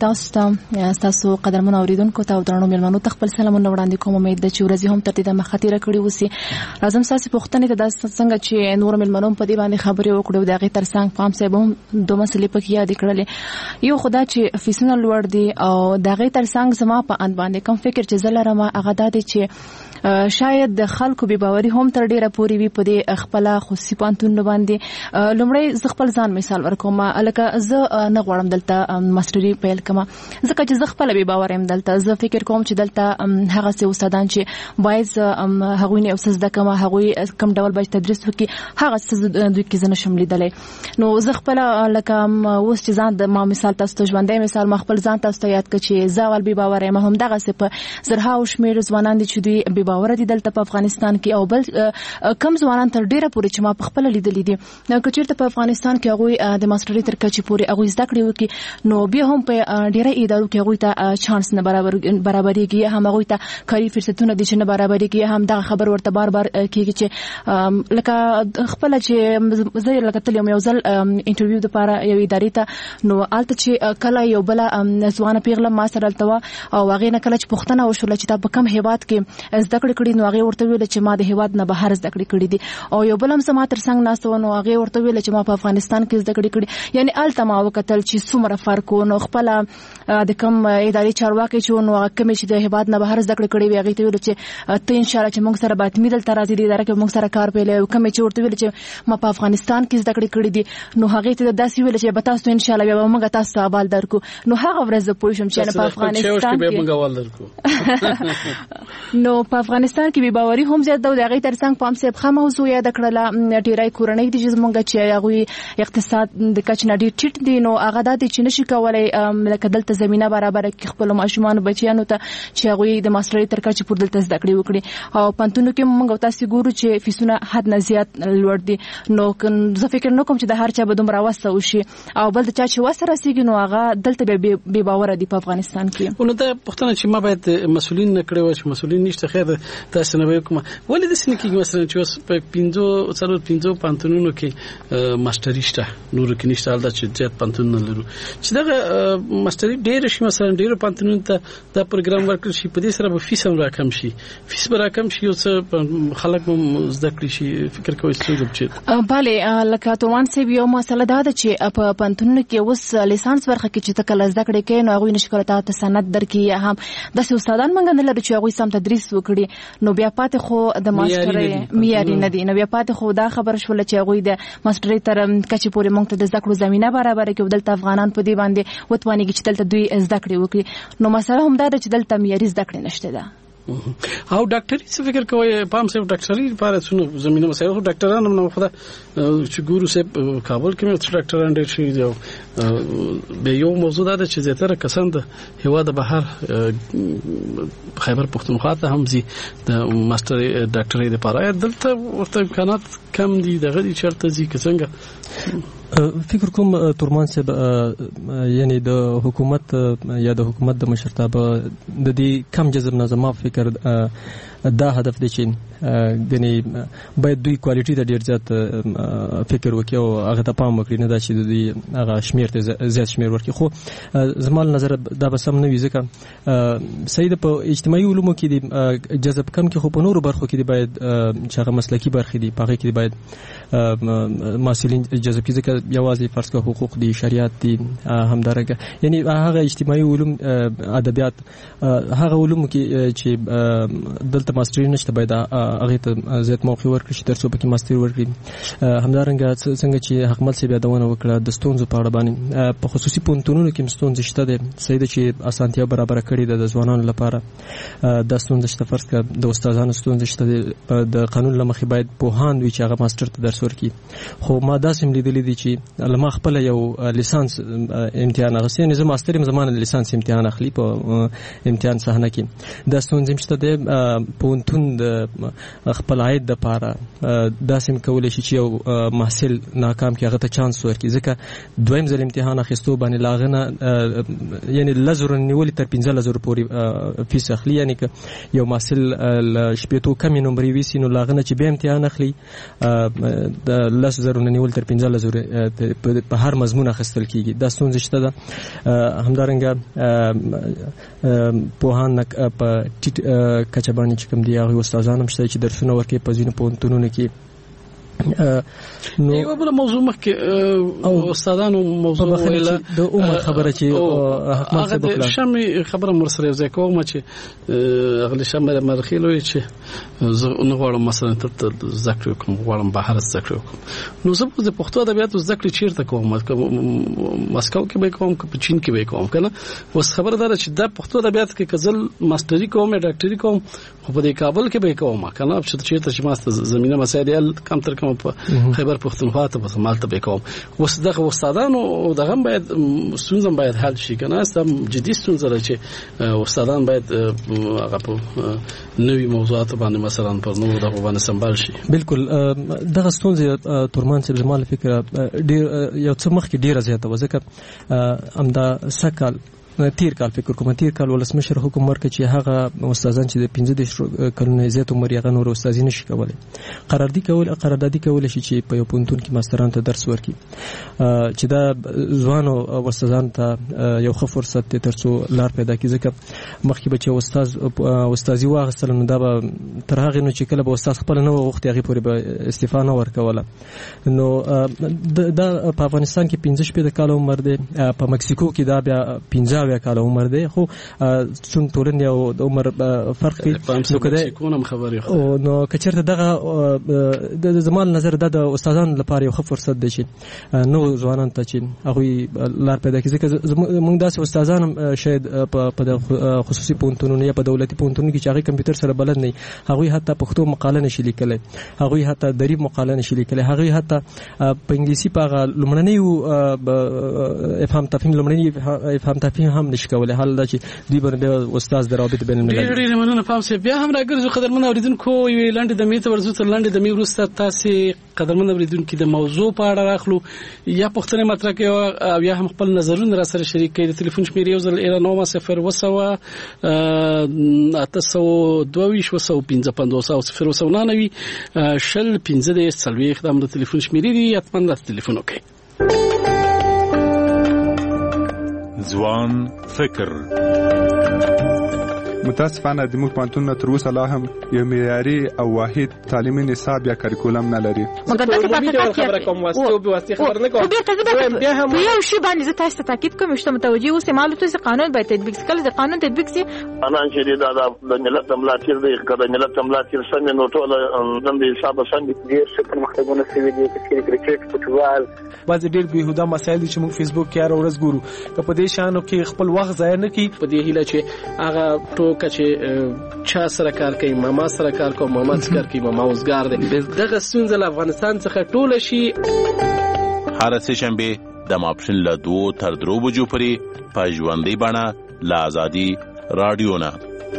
تاسو قدرمن اوریدونکو ته او درنو مېلمنو ته خپل سلامونه وړاندې کوم. امید ده چې ورځې هم تر دې د مخاطره کړې وسی. راځم تاسو پوښتنې ته د څنګه چې نور مېلمنو په دې باندې خبرې وکړو، دغه ترڅنګ پام صاحب هم دوه مسلې پکې یاد کړلې. یو خدا چې فیسونه لوړ دي او دغه ترڅنګ زما په اند باندې کوم فکر چې زلرم هغه د چې شاید د خلکو بې باوري هم تر ډیره پورې وي په دې خپل خصوصي پوهنتونونو باندې. لومړی زه خپل ځان مثال ورکوم، لکه زه نه غواړم دلته ماستري پیل کما، ځکه چې زه خپل بې باور یم دلته. زه فکر کوم چې دلته هغه څه استادان چې باید هغوی نه اوسه زده کوم، هغوی کم ډول باید تدریس وکړي، هغه څه دوی کې زه نشم لیدلی. نو زه خپل لکه اوس چې ځان د ما مثال تاسو ته ژوندی مثال ما خپل ځان تاسو ته یاد کړ چې زه اول بې باور یم، هم دغسې په زرهاو شمېر ځوانان دي چې دوی بې باوره دي دلته په افغانستان کې، او بل کم ځوانان تر ډیره پورې چې ما په خپله لیدلي دي که چېرته په افغانستان کې هغوی د ماسترۍ تر کچې پورې هغوی زده کړې وکړي، نو بیا هم په ډیره ادارو کې هغوی ته چانس نه برابرېږي، یا هم هغوی ته کاري فرصتونه دي چې نه برابرېږي، یا هم دغه خبر ورته بار بار کېږي چې لکه خپله چې زه لکه تل یو ځل انټرویو دپاره یو ادارې ته، نو هلته چې کله یو بله ځوانه پیغله ما سره هلته وه او هغې نه کله چې پوښتنه وشوله چې تا په کوم هېواد کې زده کړې کړي نو هغه ورته ویل چې ما د هیواد نه بهر زده کړې کړې دي او یو بل هم سما تر څنګ ناستو نو هغه ورته ویل چې ما په افغانستان کې زده کړې کړې یعنی الته ما وکتل چې څومره فرق نو خپل د کوم اداري چارواکي چې نو هغه کوم چې د هیواد نه بهر زده کړې کړې وي هغه ته ویل چې ته ان شاء الله چې موږ سره باید میدل تر ازي دي اداره کې موږ سره کار پیلې کوم چې ورته ویل چې ما په افغانستان کې زده کړې کړې دي نو هغه ته داسې ویل چې به تاسو ان شاء الله به موږ تاسو ته حواله درکو نو هغه ورځ د پوه شم چې په افغانستان کې موږ حواله درکو نو په افغانستان کې به باوري هم زیات د هغه تر څنګ پام سیب خه موضوع یاد کړله ډیرای کورنۍ دي چې موږ چې هغه اقتصاد د کچ نډي ټیټ دي نو هغه د چې نشي کولای لکه دلته زمينه برابر کې خپل ماشومان بچیانو ته چې هغه د ماسترۍ تر کچ پر دلته زده کړې وکړي او پنتونو کې موږ تاسو ګورو چې فیسونه حد نه زیات لوړ دي نو زه فکر نه کوم چې د هر چا به دومره واسطه وشي او بل د چا چې واسطه راسيږي نو هغه دلته به باور دي په افغانستان کې نو دا پښتنه چې ما باید مسولین نه کړو چې مسولین نشته خیر تاسو نه وکم ولې د سن کې مثلا چې په 15 پنتونونو کې ماستری شته نور کې نشته حالت چې زیات پنتون نه لرو چې دا ماستری ډېر شي مثلا ډېر پنتونون ته دا پروګرام ورکړ شي په دې سره به فیس هم راکم شي فیس به راکم شي او څه خلک هم زده کړي شي فکر کوي څه چې bale لکه توان سی یو مسله دا چې په پنتونو کې اوس لیسانس ورخه کې چې تکل زده کړي کې نو هغه نشکره ته سند درکې هم د استادان منګ نه لري چې هغه سم تدریس وکړي نو بیا پاتې خو د ماسترۍ معیاري نه دي نو بیا پاتې خو دا خبر شول چې هغه د ماسترۍ تر کچې پورې مونږ ته د زده کړو زمينه برابر کې دلته افغانان په دې باندې وتوانیږي چې دلته دوی زده کړي وکړي نو مسله هم دا ده چې دلته معیاري زده کړې نشته ده او ډاکټري څه فکر کوي پام سه ډاکټري لپاره څنګه زمينه مسایل خو ډاکټرانو نو خدا چې ګورو سه کابل کې مې ډاکټران ډېر شي دی به یو موضوع ده چې زیاتره کسان د هوا د بهر خیبر پختونخوا ته هم زی د ماستر ډاکټري لپاره دلته ورته امکانات کم دي دغه چرته زی څنګه فکر کوم تورمان صاحب یعنی د حکومت یا د حکومت د مشرتابه د دې کم جذب نظم فکر دا هدف دی چې غني باید دوی کوالټي د ډیر زیات فکر وکړي او هغه ته پام وکړي نه دا چې دوی هغه شمیر ته زیات شمیر ورکړي خو زمال نظر دا به سم نه وي ځکه سید په اجتماعي علومو کې دی جذب کم کې خو په نورو برخو کې دی باید چې هغه مسلکي برخې دي په هغه کې باید مسلین جذب کې ځکه یوازې فرض کړه حقوق دي شریعت دي همدارنګه یعنی هغه اجتماعي علوم ادبیات هغه علوم کې چې دلته ماستری نشته باید هغه ته زیات موقع ورکړي چې ترڅو پکې ماستری ورکړي همدارنګه څنګه چې حکومت سي بیا دونه وکړه د ستونزو په اړه باندې په خصوصي پونتونونو کې ستونزې شته دي سید چې اسانتیا برابر کړي د ځوانانو لپاره د ستونزې شته فرض کړه د استادانو ستونزې شته دي د قانون لمخې باید پوهان وي چې هغه ماستر ته درس ورکړي خو ما داسې لیدلې دي چې لما خپل یو لیسانس امتحان اخلي نه زما ماستر زمانه لیسانس امتحان اخلي په امتحان صحنه کې د ستونزې شته دي پونتون د خپل عاید د پاره داسې کولای شي چې یو محصل ناکام کې هغه ته چانس ورکړي ځکه دویم ځل امتحان اخیستو باندې لاغنه یعنی لزر نیول تر 15000 پورې فیس اخلي یعنی که یو محصل شپېتو کمی نمبر ویسي نو لاغنه چې به امتحان اخلي د لزر نیول تر 15000 په هر مضمون اخیستل کیږي دا ستونزه شته ده همدارنګه پوهان په کچبانی چې کوم دی هغه استادان هم شته چې درسونه ورکوي په ځینو پوهنتونونو کې نو یو بل موضوع مخکې او استادانو موضوع ویله د عمر خبره چې حکومت څه وکړه شمه خبره مرسره یو ځای کوم چې اغلی شمه مرخیلو چې زه نه غواړم مثلا ته ذکر کوم غواړم بهر ذکر کوم نو زه په پښتو ادبیات ذکر چیرته کوم مسکو کې به کوم په چین کې به کوم کنه وس خبره ده چې د پښتو ادبیات کې کزل ماستری کوم ډاکټري کوم خو په کابل کې به کوم کنه چې چیرته چې ماست زمينه مسایل کم تر کم په خیبر پختونخوا ته په مالته به کوم وس دغه استادانو دغه باید ستونزم باید حل شي کنه استم جدي ستونزه ده چې استادان باید هغه په نوې موضوعات باندې مثلا پر نو دغه باندې سمبال شي بالکل دغه ستونزه تورمان چې زموږ فکر ډیر یو څه مخکې ډیره زیاته وځکه امدا سکل تیر کال فکر کوم تیر کال ولسمشر حکم ورکړ چې هغه استادان چې د 15 کلونو زیات عمر یې غنور استادي نشي کولای قراردادي کول شي چې په یو پونتون کې ماستران ته درس ورکړي چې دا ځوانو استادان ته یو ښه فرصت دی ترڅو لار پیدا کړي ځکه مخکې به چې استادي واغستل نو دا به تر هغه نو چې کله به استاد خپل نه وخت هغه پورې به استعفا نه ورکوله نو دا په افغانستان کې 15 کال عمر دی په مکسیکو کې دا بیا 15 کال عمر دی خو څون ټولنې او د عمر فرق دی نو کده کوم خبري نو کچرته دغه د زمال نظر د استادانو لپاره یو ښه فرصت دی چې نو ځوانان ته چې هغه لار پیدا کړي ځکه موږ داسې استادان شاید په خصوصي پونتونو یا په دولتي پونتونو کې چې هغه کمپیوټر سره بلد نه هغه حتی پښتو مقاله نشي لیکلای هغه حتی دریب مقاله نشي لیکلای هغه حتی په انګلیسي په لمړنۍ افهام تفهیم لمړنۍ افهام تفهیم هم نشي کولای حال دا چې دوی باندې استاد درابط بین الملل ډېر مننه پام سي بیا هم راګرځو قدرمن اوریدونکو یو لاندې د میته ورزو تر لاندې د میورسته تاسو قدرمن اوریدونکو د موضوع په اړه راخلو یا پښتنه مطرح کوي او یا هم خپل نظرونه را سره شریک کړي د ټلیفون شمیر یو ځل 09 وسو 822 شل 15 سلوي خدام د ټلیفون شمیر دی اتمن د ټلیفون وکي ځوان فکر متاسفانه د موږ پانتون تر اوسه لا هم یو معیاري او واحد تعلیمي نصاب یا کریکولم نه لري مګر دا خبره کوم واسطه به واسطه خبر نه کوم بیا هم یو شی باندې زه تاسو ته تاکید کوم چې متوجي اوسه معلومات چې قانون باید تطبیق کړي د قانون تطبیق سي انا چې دا د ملت ملاتیر دی کله ملت ملاتیر څنګه نو ټول د حساب څنګه ډیر څه پرمختګونه شوي دي چې کرکټ فوتبال بعض ډیر بهوده مسایل چې موږ فیسبوک کې هر ورځ ګورو که په دې شانو کې خپل وخت ضایع نه کړي په دې هیله چې هغه چې چا سره کار کوي ماما سره کار کوي ماما سره کار کوي ماما اوسګار دي دغه ستونزه له افغانستان څخه ټول شي هر څه شنبه د ماپښین له 2 تر 3 بجو پورې په ژوندۍ بڼه له آزادي رادیو نه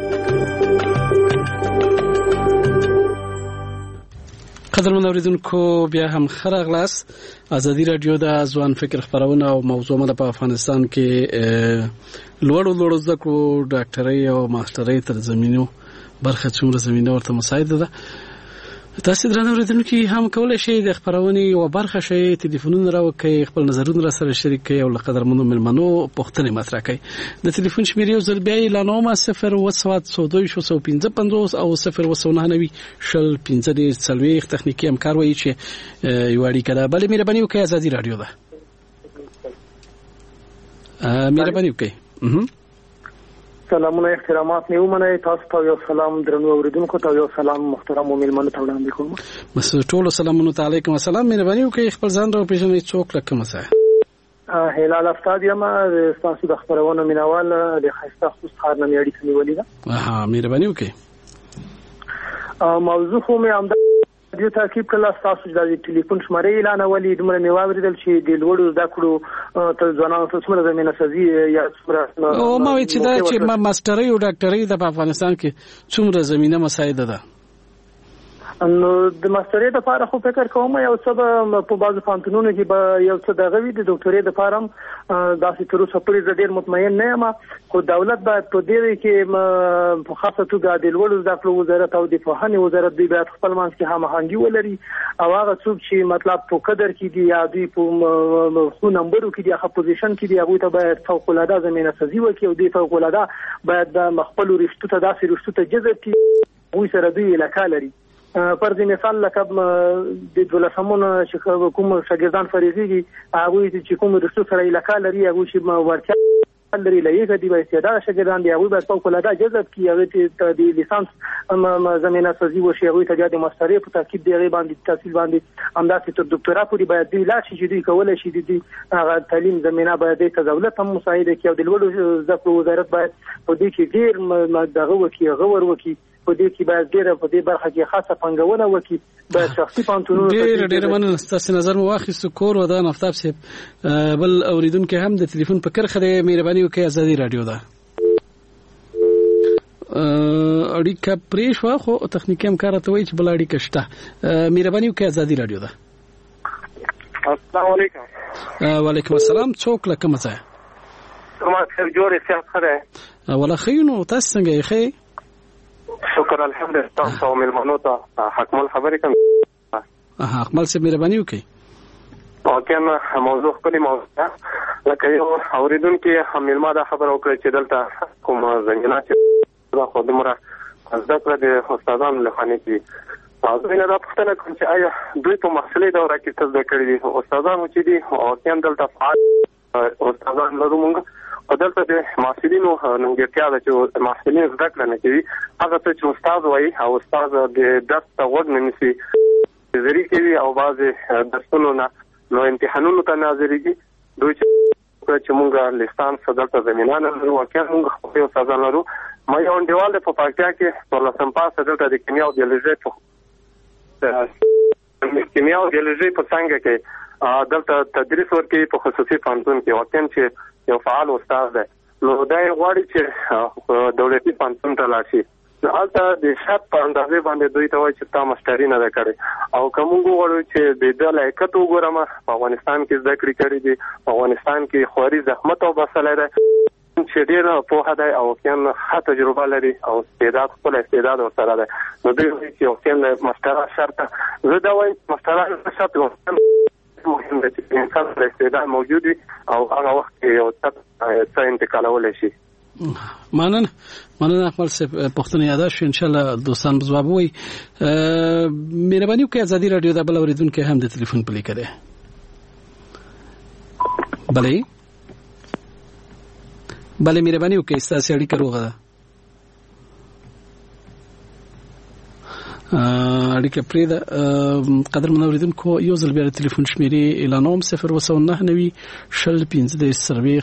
قدرمن اوریدونکو بیا هم خراغلاس آزادي رادیو د ځوان فکر خبرونه او موضوع مده په افغانستان کې لوړو زده کړو ډاکټرۍ او ماسترۍ تر زمینو برخه څومره زمينه ورته مساعده ده تاسو درنه اوریدونکو هم کولای شئ د خبرونه او برخه شئ ټلیفونونه راوکړئ خپل نظرونه را سره شریک کړئ او له قدرمنو ملمنو پوښتنه مطرح کړئ د ټلیفون شمیر یو ځل بیا اعلانومه 0 او 0 شل 15 سلوي تخنیکی همکار وایي چې یو اړیکه ده بلې مهرباني وکړئ آزادي رادیو ده مهرباني وکړئ سلامونه احترامات نیو منه تاسو ته یو سلام درنو اوریدونکو ته یو سلام محترم مېلمنو ته وړاندې کوم بس ټول سلامونه علیکم السلام مهرباني وکړئ خپل ځان راو پیژنئ څوک لکه مسه هلال افتاد یم تاسو د خبرونو مینوال د خسته خصوص خار نه اړیکه نیولې ده مهرباني وکړئ موضوع خو مې امدا دیو تاکید کله تاسو د ټلیفون شماره اعلان ولې دمر می واوریدل چې د لوړو زده کړو ته ځوانانو ته څومره زمينه سازي یا څومره او ما وی چې دا چې ماسترۍ او ډاکټرۍ د افغانستان کې څومره زمينه مساعده ده نو د ماسترۍ لپاره خو فکر کوم یو څه په بازو پانتونونو کې به یو څه دغه وي د ډاکټرۍ لپاره داسې تر اوسه پورې ډېر مطمئن نه یم خو دولت باید په دې کې په خاصه توګه د لوړو زده کړو وزارت او د پوهنې وزارت دوی باید خپل منځ کې هماهنګي ولري او هغه څوک چې مطلب په قدر کې دي یا دوی په خو نمبرو کې دي هغه پوزیشن کې دي هغه ته باید فوق العاده زمينه سازي وکړي او د فوق العاده باید د مخبل رشتو ته داسې رشتو ته جذب کړي وي سره دوی علاقه لري فرض مثال لکه د دولسمونو چې کوم شاګردان فارغيږي هغه چې کوم رشتو سره علاقه لري هغه چې ورته لري لایق دي به استعداد شاګردان دی هغه به فوق العاده جذب کړي هغه ته د لیسانس زمينه سازي وشي هغه ته د ماسترۍ په ترکیب دی باندې تحصیل باندې همداسې تر ډاکټرا پورې باید دی لا شي دوی کولای شي د هغه تعلیم زمينه باید د دولت هم مساعده کوي او د لوړو زده کړو وزارت باید په دې کې ډیر دغه وکي غور وکي په دې کې باید ډېر په دې برخه کې خاصه پنګونه وکړي د شخصي پانتونونو ډېر مننه ستاسو نظر مو واخیست کور ودان افتاب صاحب بل اوریدونکو هم د ټلیفون په کرخه د مهرباني وکړئ آزادي رادیو ده اړیکه پرې شو خو تخنیکی همکار ته وایي چې بل اړیکه شته مهرباني وکړئ آزادي رادیو ده السلام علیکم وعلیکم السلام څوک لکه مزه جماعت خیر جوړ صحت خره ولا خيونو تاسو څنګه یې خې شکر الحمدلله تاسو ملمنو ته حکمل خبرې کوم حکمل سره مهرباني وکړئ او کنه موضوع خپل موضوع لکه یو اوریدونکو ملما دا خبر وکړي چې دلته کوم زنجنا چې دا خو دمره زده کړه د استادانو له خانې کې زه دا پوښتنه کوم چې آیا دوی په محصلي دوره کې څه زده کړي دي استادانو چې دي او کله دلته فعال استادان لرو موږ او دلته د محصلینو ننګتیا ده چې محصلین زده کړه نه کوي هغه څه چې استاد وایي او استاد د درس ته غوږ نه نیسي زری کوي او بعضې درسونو نه نو امتحانونو ته ناظرېږي دوی چې موږ لیسانس دلته زمینه نه لرو واقعا موږ خپل استادان لرو ما یو انډیوال د په پاکستان کې څوارلسم پاس دلته د کیمیا او بیولوژي په څنګه کې دلته تدریس ورکوي په خصوصي پوهنتون کې واقعا چې یو فعال استاد دی نو دا یې غواړي چې دولتي پوهنتون ته لاړ شي نو هلته د شرط په اندازې باندې دوی ته وایي چې تا ماسټري نه ده کړې او که موږ وغواړو چې د ده لایقت وګورم په افغانستان کې زده کړې کړې دي په افغانستان کې خواري زحمت او بسلی دی چې ډېره پوهه دی او واقعا ښه تجربه لري او استعداد خپل استعداد ورسره دی نو دوی وایي چې واقعا ماسټره شرط زه دا وایم ماسټره شرط مهم دی چې انسان سره استعداد موجود وي او هغه وخت کې یو څه انتقالولی شي مننه خپل پوښتنه یاداش ان شاء الله دوستان به جواب وي مهرباني وکړئ ازادي رادیو د بل اوریدونکو هم د ټلیفون پلی کړئ بله مهرباني وکړئ ستاسو اړیکه روغه ده اړیکه پرې ده قدرمن اوریدونکو یو ځل بیا د ټلیفون شمیرې اعلانوم 029 شل 15 سروي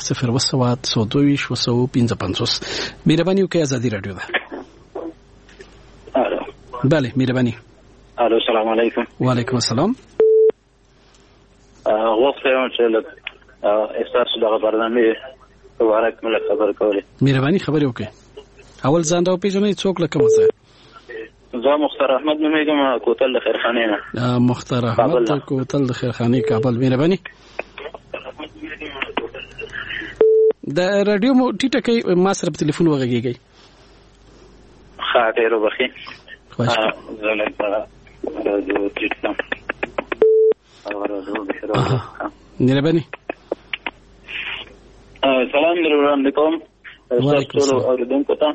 0 مهرباني وکړئ ازادي رادیو ده بله مهرباني الو السلام علیکم وعلیکم السلام غوښتم چې احساس دغه برنامه مبارک مله خبر کوله مهرباني خبرې وکړئ اول ځان راو پیژنئ څوک لکه مزه زه مختار احمد نومېږم کوتل د خیرخانې نه مختار احمد کوتل د خیرخانې کابل مهرباني د رادیو مو ټیټه کوي ما سره په ټلیفون وغږیږئ ښه ډېر وبخښئ زه لږ رادیو ټیټ کړم مهرباني سلام در وړاندې کوم ټولو اورېدونکو ته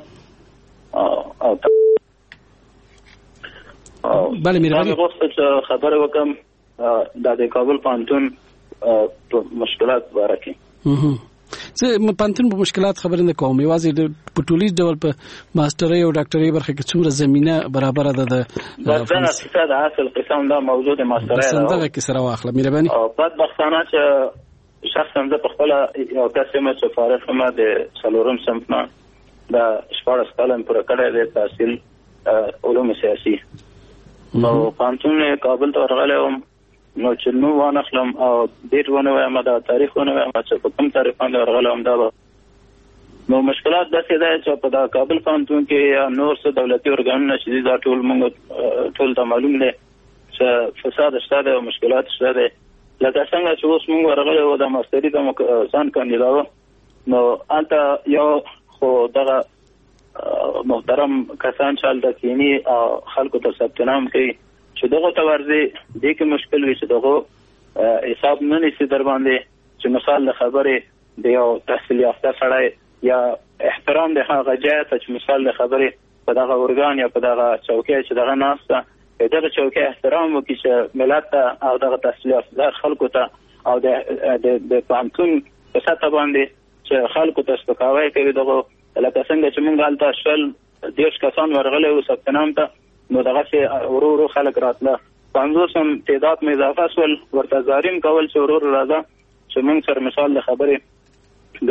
بله مهرباني غوښتل چې خبرې وکړم د کابل پوهنتون په مشکلات باره کې زه پوهنتون په مشکلات خبرې نه کوم یوازې په ټولیز ډول په ماسټرۍ او ډاکټرۍ برخه کې څومره زمینه برابره ده د اقتصاد اصل قسم دا موضوع د ماسټرۍ دغه کې سره واخله مهرباني بدبختانه چې شخصا زه په خپله یو کس یم چې فارغ یم د څلورم صنف نه د 14 کاله مې پوره کړی دی تحصیل علوم سیاسي نو پوهنتون کابل ته ورغلی وم نو چې نو وانخلم او ډیټ ونه وایم دا تاریخ ونه وایم چې په کوم تاریخ باندې ورغلی وم دا به نو مشکلات داسې دی چې په دا کابل پوهنتون کې یا نور څه دولتي ارګانونه چې دي دا ټول موږ ټول ته معلوم دی چې فساد شته دی او مشکلات شته دی لکه څنګه چې اوس موږ ورغلی وو د ماستري ته ځان کاندیداوه نو هلته یو خو دغه محترم کسان چې هلته کینی او خلکو ته ثبت نام کوي چې دغه ته ورځي دې کې مشکل وي چې دغه حساب نه نیسي در باندې چې مثال د خبرې د یو تحصیل یافته سړی یا احترام د هغه ځای ته چې مثال د خبرې په دغه ارګان یا په دغه چوکۍ چې دغه ناسته دغه چوکۍ احترام وکړي چې ملت ته او دغه تحصیل یافته خلکو ته او د پوهنتون په سطح باندې چې خلکو ته سپکاوی کوي دغه لکه څنګه چې موږ هلته شل 10 کسان ورغلی وو ثبت نام ته نو دغسې ورو ورو خلک راتله 50 تعداد مې اضافه شول ورته زاریم کول چې ورو ورو راځه چې موږ سره مثال د خبرې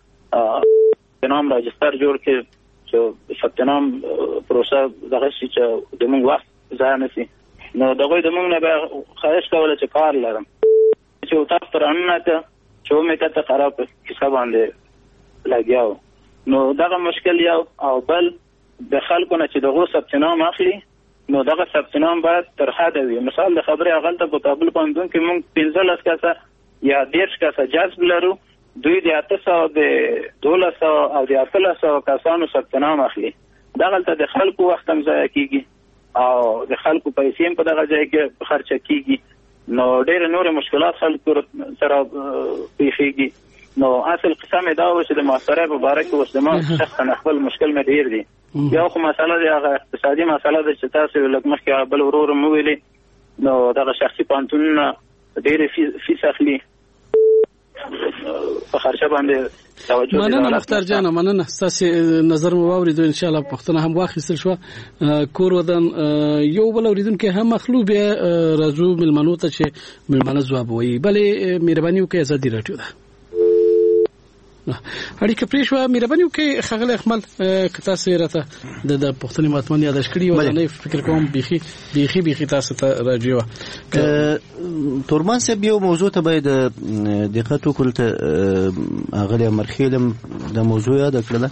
دغه نام راجستر جوړ کړي چې ثبت نام پروسه دغه شي چې د موږ وخت ضایع نه شي نو دغوی د موږ نه بیا خواهش کوله چې کار لرم چې اتاق ته راننه که چې ومې کته خراب کیسه باندې لګیا و نو دغه مشکل یو او بل د خلکو نه چې دغه ثبت نام اخلي نو دغه ثبت نام باید تر حده وي مثال د خبرې هغلته په کابل پوهنتون کې موږ 15 کسه یا 10 کسه جذب لرو دوی د 800 د 1200 او د 1300 کسانو ثبت نام اخلي. دغلته د خلکو وخت هم ضایع کیږي او د خلکو پیسې هم په دغه ځای کې خرچ کیږي. نو ډېر نور مشکلات خلکو سره پیښیږي. نو اصل قسم دا و چې د محاصره په باره کې اوس د ما شخصا خپل مشکل مې ډېر دي. یو خو مسله دی هغه اقتصادي مسله ده چې تاسو لږ مخکې بل ورور مو ویلي. نو دغه شخصي پانتونونه ډېر فیس اخلي په خرچه باندې توجه. مننه مختار جان، مننه. تاسو نظر مو واوریدو، ان شاء الله پښتنه هم واخیستل شو. کور ودان یو بل اوریدونکو هم مخلوب راځو ملمنو ته چې ملمنه جواب وایي. بلې مهرباني وکړئ ازادي راډیو ده اړیکه پریښو. مهرباني وکړئ خغل احمد کتا سیرته د پښتني ماتمن یاداش کړی و نه فکر کوم بيخي تاسو ته راځي. تورمان صاحب یو موضوع ته باید دقت وکړو. ته اغلی مرخیلم د موضوع یاد کړل.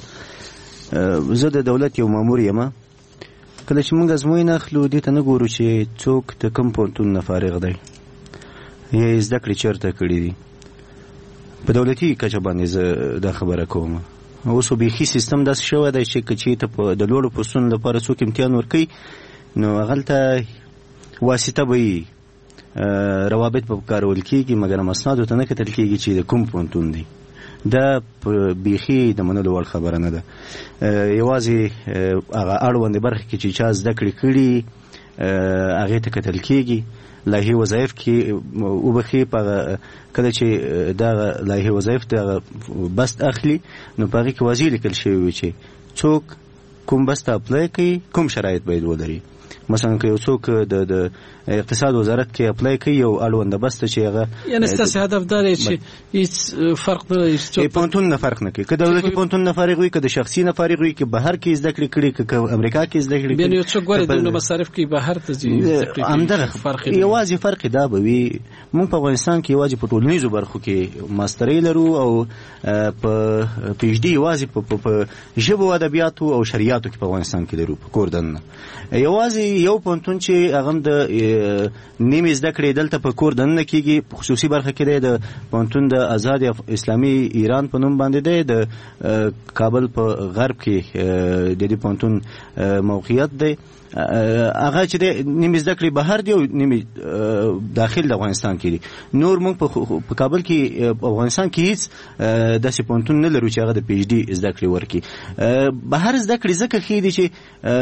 زه د دولت یو مامور یم. کله چې موږ ازموینه اخلو دې ته نه ګورو چې څوک د کوم پوهنتون نه فارغ دی یا زده کړې چېرته کړي دي. په دولتي کچه باندې زه دا خبره کوم. اوس بیخي سیستم داسې شوی دی چې که چېرته د لوړو پوستونو لپاره څوک امتحان ورکوي نو هغلته واسطه به وي، روابط به کارول کېږي، مګر اسنادو ته نه کتل کېږي چې د کوم پوهنتون دی. دا بیخي د منلو وړ خبره نه ده. یوازې هغه اړوندې برخې کې چې چا زده کړې کړي هغې ته کتل کېږي. لایحې وظایف کې وبخي په کله چې دا لایحې وظایف د بست اخلي نو په هغې کې واضح لیکل شوی وي چې څوک کوم بست اپلای کوي، کوم شرایط باید ولري. مثلا که یو څوک د اقتصاد وزارت کې اپلای کوي یو اړونده بست چې هغه یعنی ستاسو هدف دا دی چې هیڅ فرق نه وي، پوهنتون نه فرق نه کوي، که دولتي پوهنتون نه فارغ وي، که د شخصي نه فارغ وي، که بهر کې زده کړې کړي، که امریکا کې زده کړې کړي. یعنی یو څوک غواړي دومره مصارف کوي بهر ته ځي. همدغه فرق یوازې فرق دا به وي. موږ په افغانستان کې یوازې په ټولنیزو برخو کې ماسترۍ لرو او په پی ایچ ډي یوازې په ژبو او ادبیاتو او شریعتو کې په افغانستان کې لرو. په کور دننه یوازې یو پوهنتون چې هغه د نیمې زده کړې دلته په کور دننه کېږي، په خصوصي برخه کې دی د پوهنتون د آزاد اسلامي ایران په نوم باندې دی. د کابل په غرب کې د دې پوهنتون موقعیت دی. هغه چې د نیمې زده کړې بهر دی او نیمې داخل د افغانستان کې دي. نور موږ په کابل کې افغانستان کې هیڅ داسې پوهنتون نه لرو چې هغه د پی ایچ ډي زده کړې ورکړي. بهر زده کړې ځکه ښې دي چې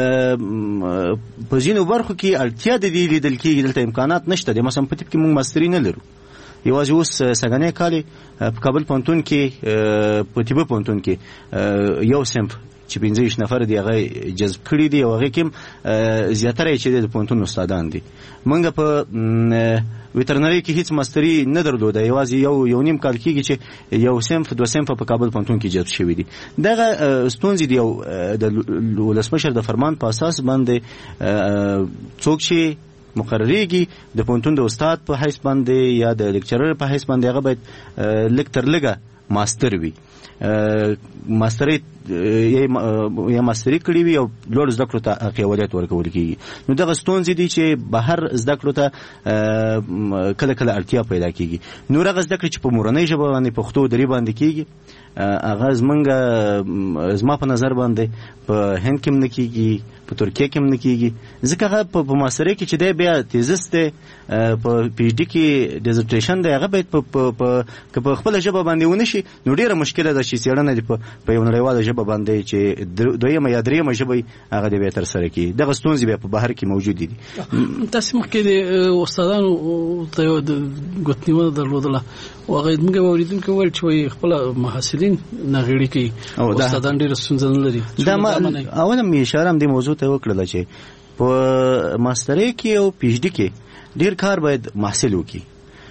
په ځینو برخو کې اړتیا د دې لیدل کېږي، دلته امکانات نشته دي. مثلا په طب کې موږ ماستري نه لرو. یوازې اوس سږنی کال په کابل پوهنتون کې په طب پوهنتون کې یو صنف چې 15 نفر دی هغه جذب کړي دي او هغه کې زیاتره چې د پوهنتون استادان دي. موږ په ویټرنری کې هیڅ ماستري نه درلوده. یوازې یو نیم کال کېږي چې یو صنف دو صنف په کابل پوهنتون کې جذب شوي دي. دغه ستونزې دي او د ولسمشر د فرمان په اساس باندې څوک چې مقرریږي د پوهنتون د استاد په حیث باندې یا د لیکچرر په حیث باندې هغه باید لږ تر لږه ماستر وي، ماستری یا ماستری کړی وي او لوړ زده کړو ته اولویت ورکول کېږي. نو دغه ستونزې دي چې بهر زده کړو ته کله کله اړتیا پیدا کېږي. نور هغه زده کړې چې په مورنۍ ژبه باندې پښتو دري باندې کېږي هغه زما په نظر باندې په هند کې هم نه کېږي، په ترکیه کې هم نه کېږي، ځکه هغه په ماسترۍ کې چې دی بیا تیزس دی، په پی ایچ ډي کې ډیزرټیشن دی، هغه باید که په خپله ژبه باندې ونه شي نو ډېره مشکله ده چې څېړنه دې په یو نړیواله ژبه باندې چې دویمه یا دریمه ژبه وي هغه دې بیا ترسره کړي. دغه ستونزې بیا په بهر کې موجودې دي. تاسو مخکې د استادانو ته یو ګوتنیونه درلودله او هغه موږ واوریدونکو ویل چې خپل محصلین ناغېړي کوي، استادان ډېره ستونزه نه لري. اوله مې اشاره هم دې موضوع ته وکړله چې په ماسترۍ کې او پی ایچ ډي کې ډېر کار باید محصل وکړي.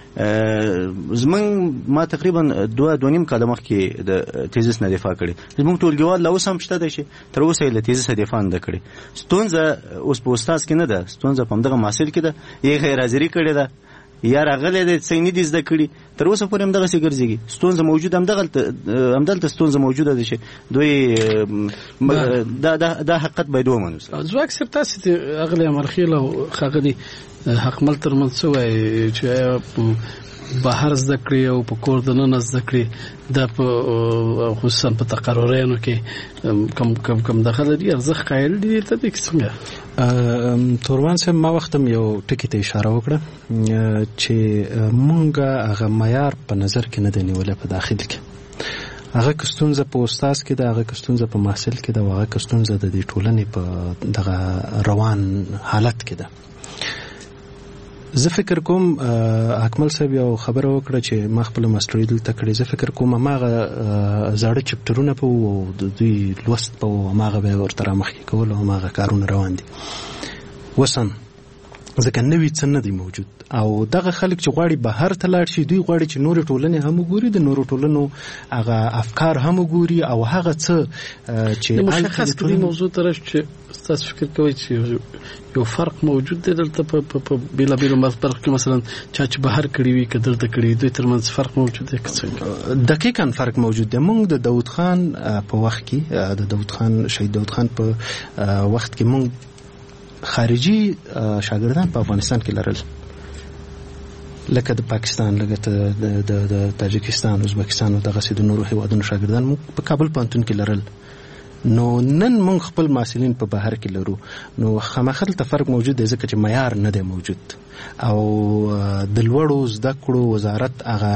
ما تقریبا 2.5 کاله مخکې د تیزس نه دفاع کړې. زموږ ټولګیوال لا اوس هم شته دی چې تر اوسه یې له تیزس دفاع نه کړې. ستونزه اوس په استاد کې نه ده، ستونزه په همدغه محصل کې ده. یې غیر حاضري کړې ده یا راغلی دی څه نه دي زده کړي، تر اوسه پورې همدغسې ګرځېږي. ستونزه موجوده همدلته ستونزه موجوده ده چې دوی دا حقیقت باید ومنو. ځواک صاحب تاسې اغلی مرخیل او ښاغلي حقمل ترمنځ څه وایي چې بهر زده کړې او په کور دننه زده کړې د خصوصا په تقررونو کې کم دغه لري ارزښت قایل دي ته د څنګه توروان سم ما وختم یو ټکی ته اشاره وکړه چې مونږه هغه معیار په نظر کې نه دی نیولې په داخل کې هغه کستونزه په استاد کې دا هغه کستونزه په محصل کې دا هغه کستونزه د دې ټولنې په دغه روان حالت کې ده زه فکر کوم اکمل صاحب یو خبره وکړه چې ما خپل ماستری دلته کړې زه فکر کوم ماغه زاړه چپټرونه په د دوی لوست په ماغه به ورته مخکې کول او ماغه کارونه روان دي وسن ځکه نوې څه نه دی موجود او دغه خلک چې غواړي بهر ته لاړ شي دوی غواړي چې نور ټولنې هم وګوري د نور ټولنو هغه افکار هم وګوري او هغه څه چې مشخص کړي موضوع طرف چې تاسو فکر کوئ چې یو فرق موجود دی دلته په بیلابیلو مصدر کې مثلا چې بهر کړي وي کدل ته کړي دوی ترمنځ فرق موجود دی څنګه دقیقاً فرق موجود دی موږ د داوود خان په وخت کې د داوود خان شهید داوود خان په وخت کې موږ خارجي شاګردان په افغانستان کې لرل لکه د پاکستان لکه د تاجکستان ازبکستان او دغه سیده نورو هیوادونو شاګردان موږ په کابل پوهنتون کې لرل نو نن موږ خپل محصلین په بهر کې لرو نو خامخا ته فرق موجود دی ځکه چې معیار نه دی موجود او د لوړو زده کړو وزارت هغه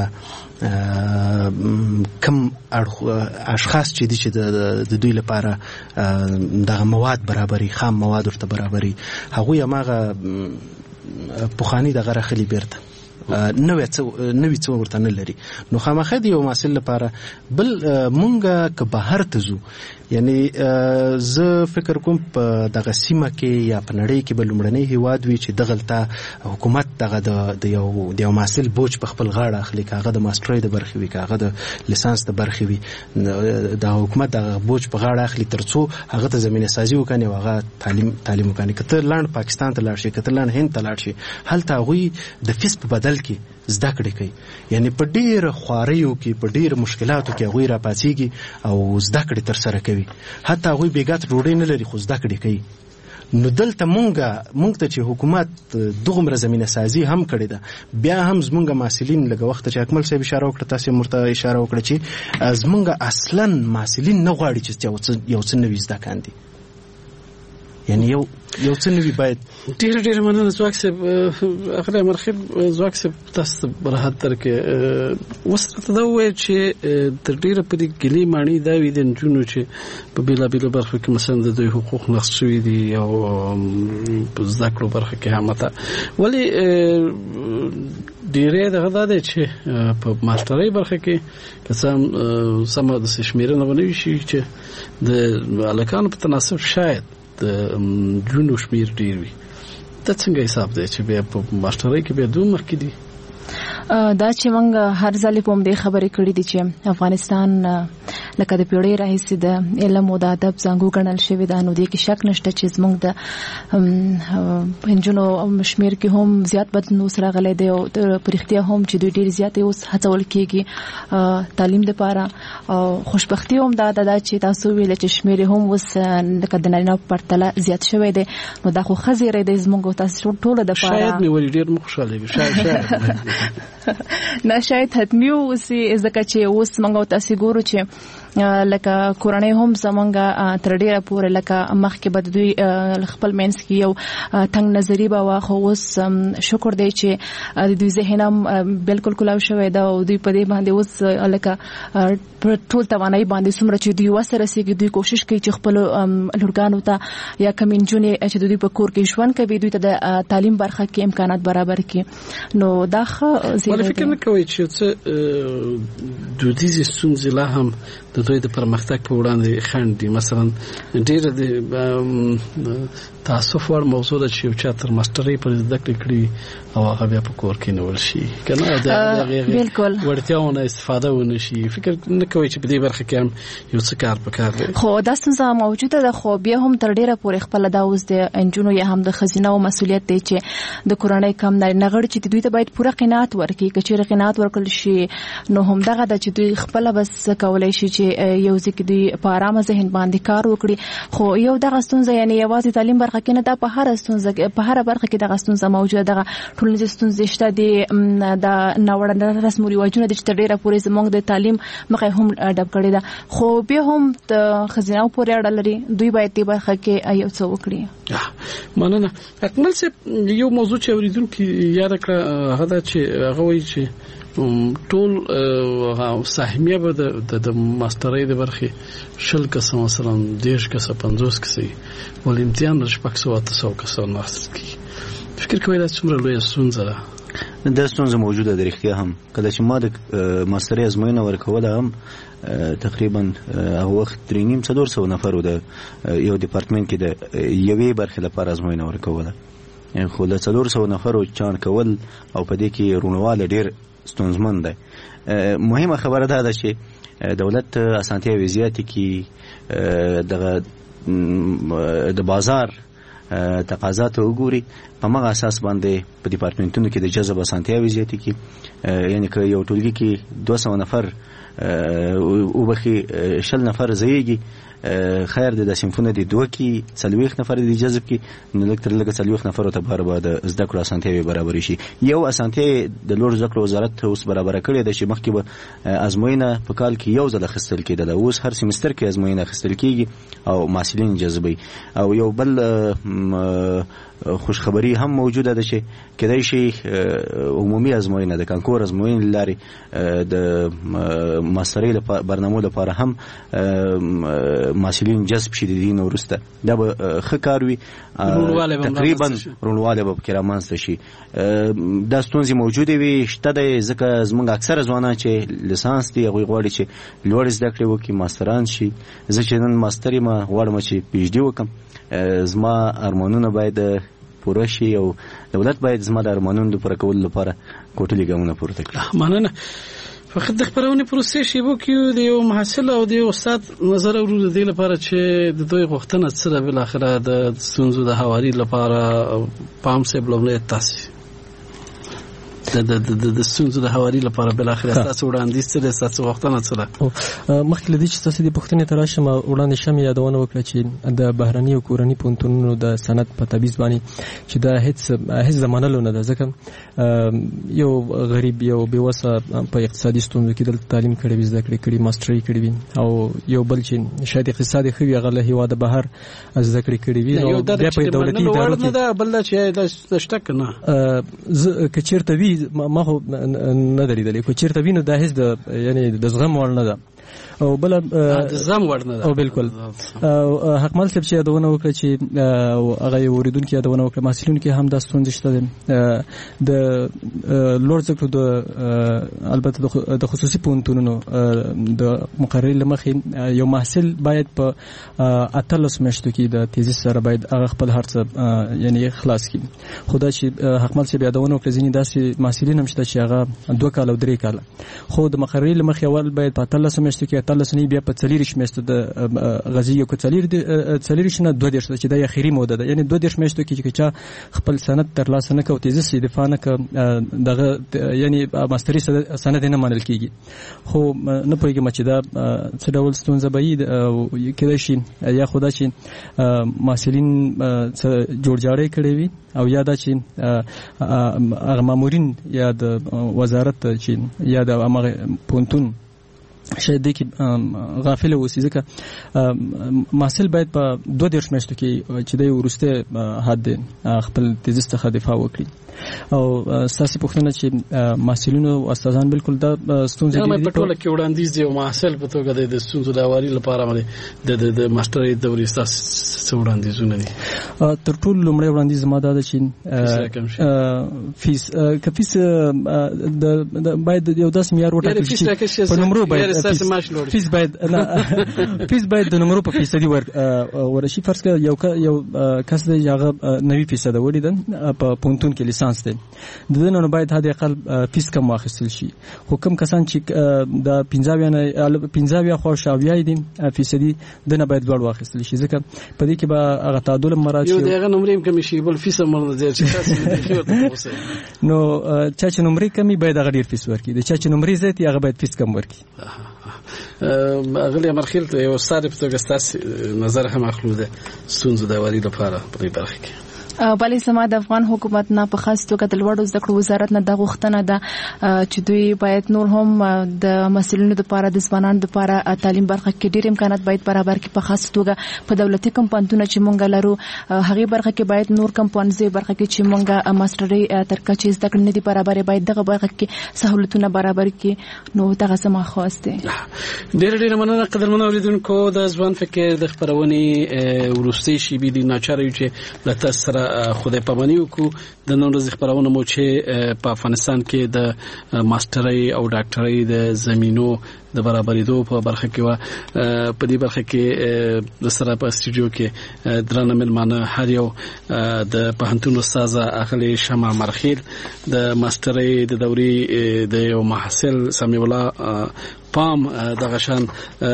کم اشخاص چې دي چې د دوی لپاره دغه مواد برابري خام مواد ورته برابري هغوی هغه پوخانی دغه راخلي بیرته نوې څه ورته نه لري نو خامخا دی یو محصل لپاره بل مونږه که بهر ته ځو یعنی زه فکر کوم په دغه سیمه کې یا په نړۍ کې به لومړنی هیواد وي چې دغلته حکومت دغه د یو محصل بوج په خپل غاړه اخلي کاغه د ماسترۍ د برخې وي کاغه د لیسانس د برخې وي د حکومت د بوج په غاړه اخلي ترڅو هغه ته زمينه سازي وکړي او هغه تعلیم وکړي کته لاند پاکستان ته لاړ شي کته لاند هند ته لاړ شي هلته غوي د فیس په بدل کې زده کړې کوي یعنی په ډېر خواریو کې په ډېر مشکلاتو کې غوي را پاتېږي او زده کړې تر سره کوي حتی غوي بیګات ډوډۍ نه لري خو زده کړې کوي نو دلته مونږ ته چې حکومت دغه زمينه سازي هم کړې ده بیا هم زمونږ محصلین لږ وخت چې اکمل صاحب اشاره وکړه تاسو مرته اشاره وکړه چې زمونږ اصلا محصلین نه غواړي چې یو څه نوي زده کاندي یعنی یو څه نوي باید ډېر مننه ځواک صاحب اخره مرخب ځواک صاحب تاسو برحت درکې وسره دا وایي چې تر ډیره په دې ګلې معنی دا وي د جنونو چې په بیلابیلو برخو کې مثلا د دوی حقوق نقض شوي دي او په زده کړو برخه کې هم ولی ډیره دغه ده چې په ماسترۍ برخه کې قسم سم د شمیرنه ونوي شي چې د الکانو په تناسب شاید د جنونو شمیر ډیر وي دا څنګه حساب دی چې بیا په ماسترۍ کې به دوه مخکې دي دا چې موږ هر ځل په دې خبرې کړې دي چې افغانستان لکه د پیړۍ راهیسې د علم او د ادب څنګه ګڼل شوی دا نو دې کې شک نشته چې موږ د پنځونو شمیر کې هم زیات بدلون سره غلې دی او پرختیا هم چې دوی ډیر زیات اوس هڅول کېږي تعلیم لپاره او خوشبختی هم دا چې تاسو ویل چې شمیر هم اوس لکه د نارینه په پرتله زیات شوی دی نو دا خو خزیره دی زموږ تاسو ټول د لپاره شاید مې ولې ډیر مخشاله وي شاید نه شاید حتمی اوسې ځکه چې اوس موږ تاسو ګورو چې لکه کورنۍ هم زمونږه تر ډیره پورې لکه مخکې بد دوی خپل مینس کې یو تنگ نظری به واخو اوس شکر دی چې دوی ذهن هم بالکل کلاو شوی دا او دوی په دې باندې اوس لکه ټول توانایي باندې څومره چې دوی وسره سي دوی کوشش کوي چې خپل لورګانو ته یا کمینجونې چې دوی په کور کې ژوند کوي دوی ته د تعلیم برخه کې امکانات برابر کړي نو دا ولې فکر نه کوي چې دودیزې ستونزې لا هم د دوی د پرمختګ په وړاندې خنډ دي مثلا ډېر د تاسو فور موضوع د چې چا تر ماسترۍ پر زده کړې او هغه بیا په کور کې نول شي کنه دا بالکل ورتهونه استفاده ونه شي فکر نه کوي چې په دې برخه کې هم یو څه کار وکړي خو دا څنګه موجوده ده خو بیا هم تر ډیره پورې خپل دا اوس د انجونو یا هم د خزینه او مسولیت دی چې د کورنۍ کم نه غړي چې دوی ته باید پوره قناعت ورکړي چې قناعت ورکړل شي نو هم دغه د چې دوی خپل بس کولای شي چې چې یو ځکه دوی په آرامه ذهن باندې کار وکړي خو یو دغه ستونزه یعنی یوازې تعلیم برخه کې نه دا په هر ستونزه په هر برخه کې دغه ستونزه موجوده دغه ټولنیز ستونزې شته د ناوړه رسم او رواجونه د چې ډیره پورې زموږ د تعلیم مخه هم ډب کړی دا خو به هم د خزینه پورې اړه لري دوی باید د برخه کې یو څه وکړي. مننه. اکمل صاحب یو موضوع چې اوریدونکو یاد کړه هغه چې هغه وایي چې ټول ساهمیه به د ماسترۍ د برخې شل کسه مثلا 10 کسه 50 کسه ول امتحان شپږ سو 800 کسه ناست کی فکر کوي دا څومره لوی ستونزه ده. د ستونزه موجوده د رښتیا هم کله چې ما د ماسترۍ ازموینه ورکوله هم تقریبا هغه وخت 3.5 نفر د یو ډپارټمنټ کې د یوې برخې لپاره ازموینه ورکوله خو له 400 نفر چان کول او په دې کې رونواله ډیر ستونزمن ده. مهمه خبره ده چې دولت اسانتیاوي زیاتې کی د بازار تقاضات وګوري په مغه اساس باندې په ډپارټمنټونو کې د جذب اسانتیاوي زیاتې کی یعنی که یو ټولګي کې 200 نفر او بخي 60 نفر زیږي خیر د صنفونو د دوه کې 40 نفر د جذب کې نو لکه 40 نفر ته بار بعد زده کړو اسانتیاوي برابر شي. یو اسانتیاوي د لوړ زده کړو وزارت اوس برابر کړی د چې مخکې به ازموینه په کال کې یو ځل خستل کېده اوس هر سیمستر کې ازموینه خستل کېږي او محصلین جذبي او یو بل خوش خبری هم موجوده ده چې کدی شي عمومي ازموینه د کانکور ازموینې لاري د ماسترۍ برنامو لپاره هم محصلین جذب شي د دین ورسته دا به خکاروي تقریبا رونواله به کرامانسته شي. دا ستونزې موجوده وي شته د ځکه زمونږ اکثره ځوانان چې لیسانس دي هغوی غواړي چې لوړ زده کړې وکړي ماستران شي. زه چې نن ماستري ما غواړم چې پی ایچ ډي وکړم زما ارمانونه باید پوره شي او دولت باید زما د ارمانونو پوره کولو لپاره کوټلي ګامونه پورته کړي. مننه. فقط د خبرونه پروسې شی وو کې د یو محصل او د استاد نظر ورو د دې لپاره چې د دوی غوښتنه سره بل اخره د ستونزو د حواري لپاره پام سه بلونه تاسو د ستونزو د حواري لپاره بل اخره تاسو وړاندیز سره تاسو غوښتنه سره مخکې لدی چې تاسو د پښتنې تراشم وړاندې شم یادونه وکړه چې د بهرني او کورني پونتونو د سند په تبعیض باندې چې دا هیڅ زمانه لونه ده ځکه یو غریب یو بیوسه په اقتصادي ستونزو کې د تعلیم کړي زده کړې ماستري کړي او یو بل چې شاید اقتصادي خو یې غله هوا د بهر زده کړې کړي وي او بیا په دولتي ادارو کې دا بل چې د شتک نه کچیرته وی ما هو نه دلیدلی خو چیرته وینو دا هیڅ د یعنی د زغم وړ نه ده او بل د زغم وړ نه ده او بالکل حکمل صاحب چې یادونه وکړه چې هغه اوریدونکو یادونه وکړه محصلینو کې هم د ستونزې شته د لوړ زده کړو د البته د خصوصي پونتونو د مقررې لمخې یو محصل باید په 18 میاشتو کې د تیزیس سره باید هغه خپل هرڅه یعنی خلاص کړي. خدا چې حکمل صاحب یادونه وکړه ځینې داسې محصلین هم شته چې هغه 2 کال او 3 کال خو د مقررې لمخې اول باید په 18 میاشتو کې 18 نه بیا په 40 میاشتو د غزي یو کڅلیر نه 2 چې د اخیری موده ده یعنی 2 میاشتو کې چې چا خپل سند ترلاسه نه کوي تیزیس دفاع نه کوي دغه یعنی ماستری سند نه منل کیږي خو نه پوهیږم چې دا څه ډول ستونزه به وي کېدای شي یا خدا چې محصلین جوړ جاړی کړي وي او یا دا چې هغه مامورین یا د وزارت چې یا د امغه پونتون شاید د کی غافل اوسې ځکه محصل باید په 2 میاشتو کې چې د ورسته حد خپل تیزیس څخه دفاع وکړي او ساسي پوښتنه چې محصلینو او استادان بالکل دا ستونزې دي په ټوله کې وړاندیز دی او محصل په توګه د ستونزو د اواري لپاره باندې د ماسترۍ دورې تاسو وړاندیزونه دي. تر ټولو لومړی وړاندیز ما دا ده چې فیس د باید یو داس معیار وټاکل شي په نمبر باید فیس باید د نمبر په فیصدي ورشي فرض کړه یو کس دی هغه 90% وړي په پونتون کې لیسانس دی د دې نه باید حد اقل فیس کم واخیستل شي خو کم کسان چې د 15 خو شاویای دي فیصدي د نه باید ډول واخیستل شي ځکه په دې کې به هغه تعادل مراعات شي یو دغه نمبر کم شي بل فیس مرنه زیات شي نو چا چې نمبر کمی باید هغه ډیر فیس ورکړي د چا چې نمبر زیات هغه باید فیس کم ورکړي. غلی مرخیل یو ستاره په توګه ستاسو نظر هم اخلو ده ستونزو د واری لپاره په دې برخه کې. بلې سما د افغان حکومت نه په خاص توګه د لوړو زده کړو وزارت نه د غوښتنه ده چې دوی باید نور هم د مسؤلینو لپاره د ځوانانو لپاره تعلیم برخه کې ډېر امکانات باید برابر کړي. په خاص توګه په دولتي کمپاینونه چې مونږ لرو هغه برخه کې باید نور کمپاینځي برخه کې چې مونږه ماستري تر کچې زده کړې نه دي برابر باید دغه برخه کې سہولتونه برابر کړي. نو دغه سما خواسته ډېر مننه قدرمن اوریدونکو د ځوان فکر د خبرونې ورستي شی بي د ناچاري چې لته سره خدای پاماني وکړو. د نن ورځې خبرونه مو چې په افغانستان کې د ماسترۍ او ډاکټرۍ د زمينو د برابرېدو په برخه کې و. په دې برخه کې د سره په استودیو کې درنه ملمانه هر یو د پوهنتون استاد اخلي شمع مرخیل د ماسترۍ د دوري د یو محصل سمیع الله پام د غشان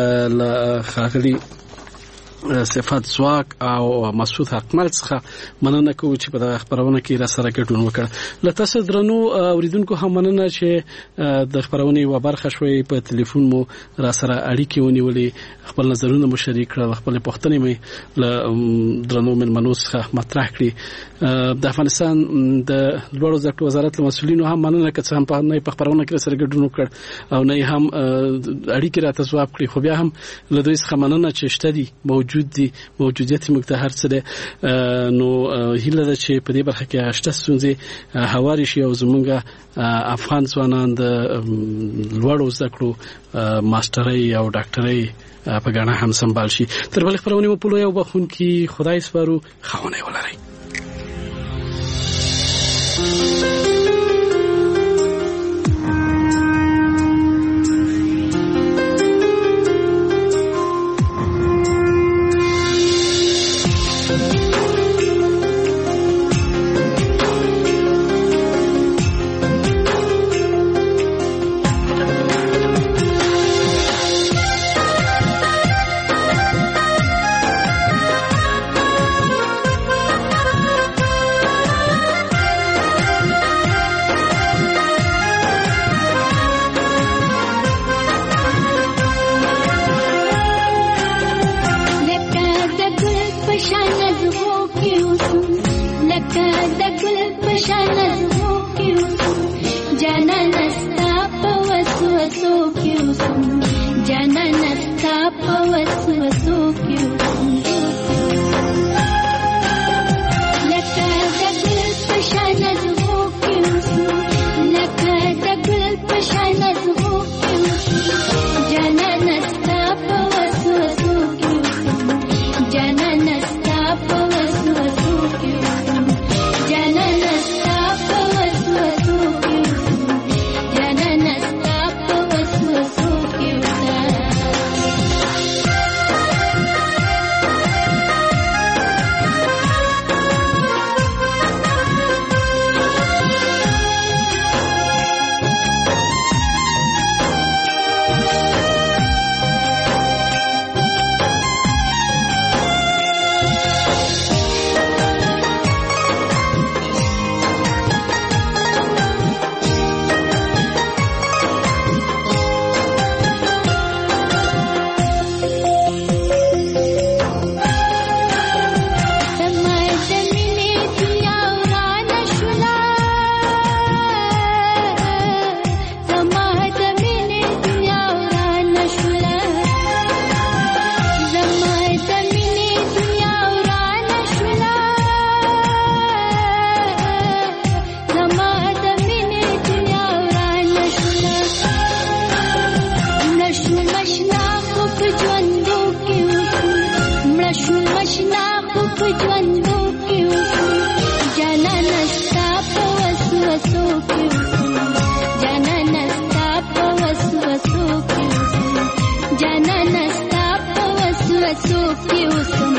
خاغلی صفات زواک او مسعود حقمل څخه مننه کوم چې په خبرونه کې را سره ګډون وکړ. له تاسو درنو اوریدونکو هم مننه چې د خبرونه و برخه شوي په ټلیفون مو را سره اړیکې ونیولې خپل نظرونه مو شریک کړل خپل پوښتنې مې له درنو ملمنو څخه مطرح کړې. د افغانستان د لوړو زده کړو وزارت له مسؤلینو هم مننه چې هم په خبرونه کې سره ګډون وکړ او نه هم اړیکې راته ځواب کړې. خو بیا هم له دوی څخه مننه چې شته دي موجودیت موږ ته هر څه ده. نو هیله ده چې په دې برخه کې هشته ستونزې هواري شي او زمونږ افغان ځوانان د لوړو زده کړو ماسترۍ او ډاکټرۍ په ګڼه هم سمبال شي. تر بل خبرونه مو په لوی او بخونکي خدای سپارو خاونه ولرئ. Janana stop, was so cute.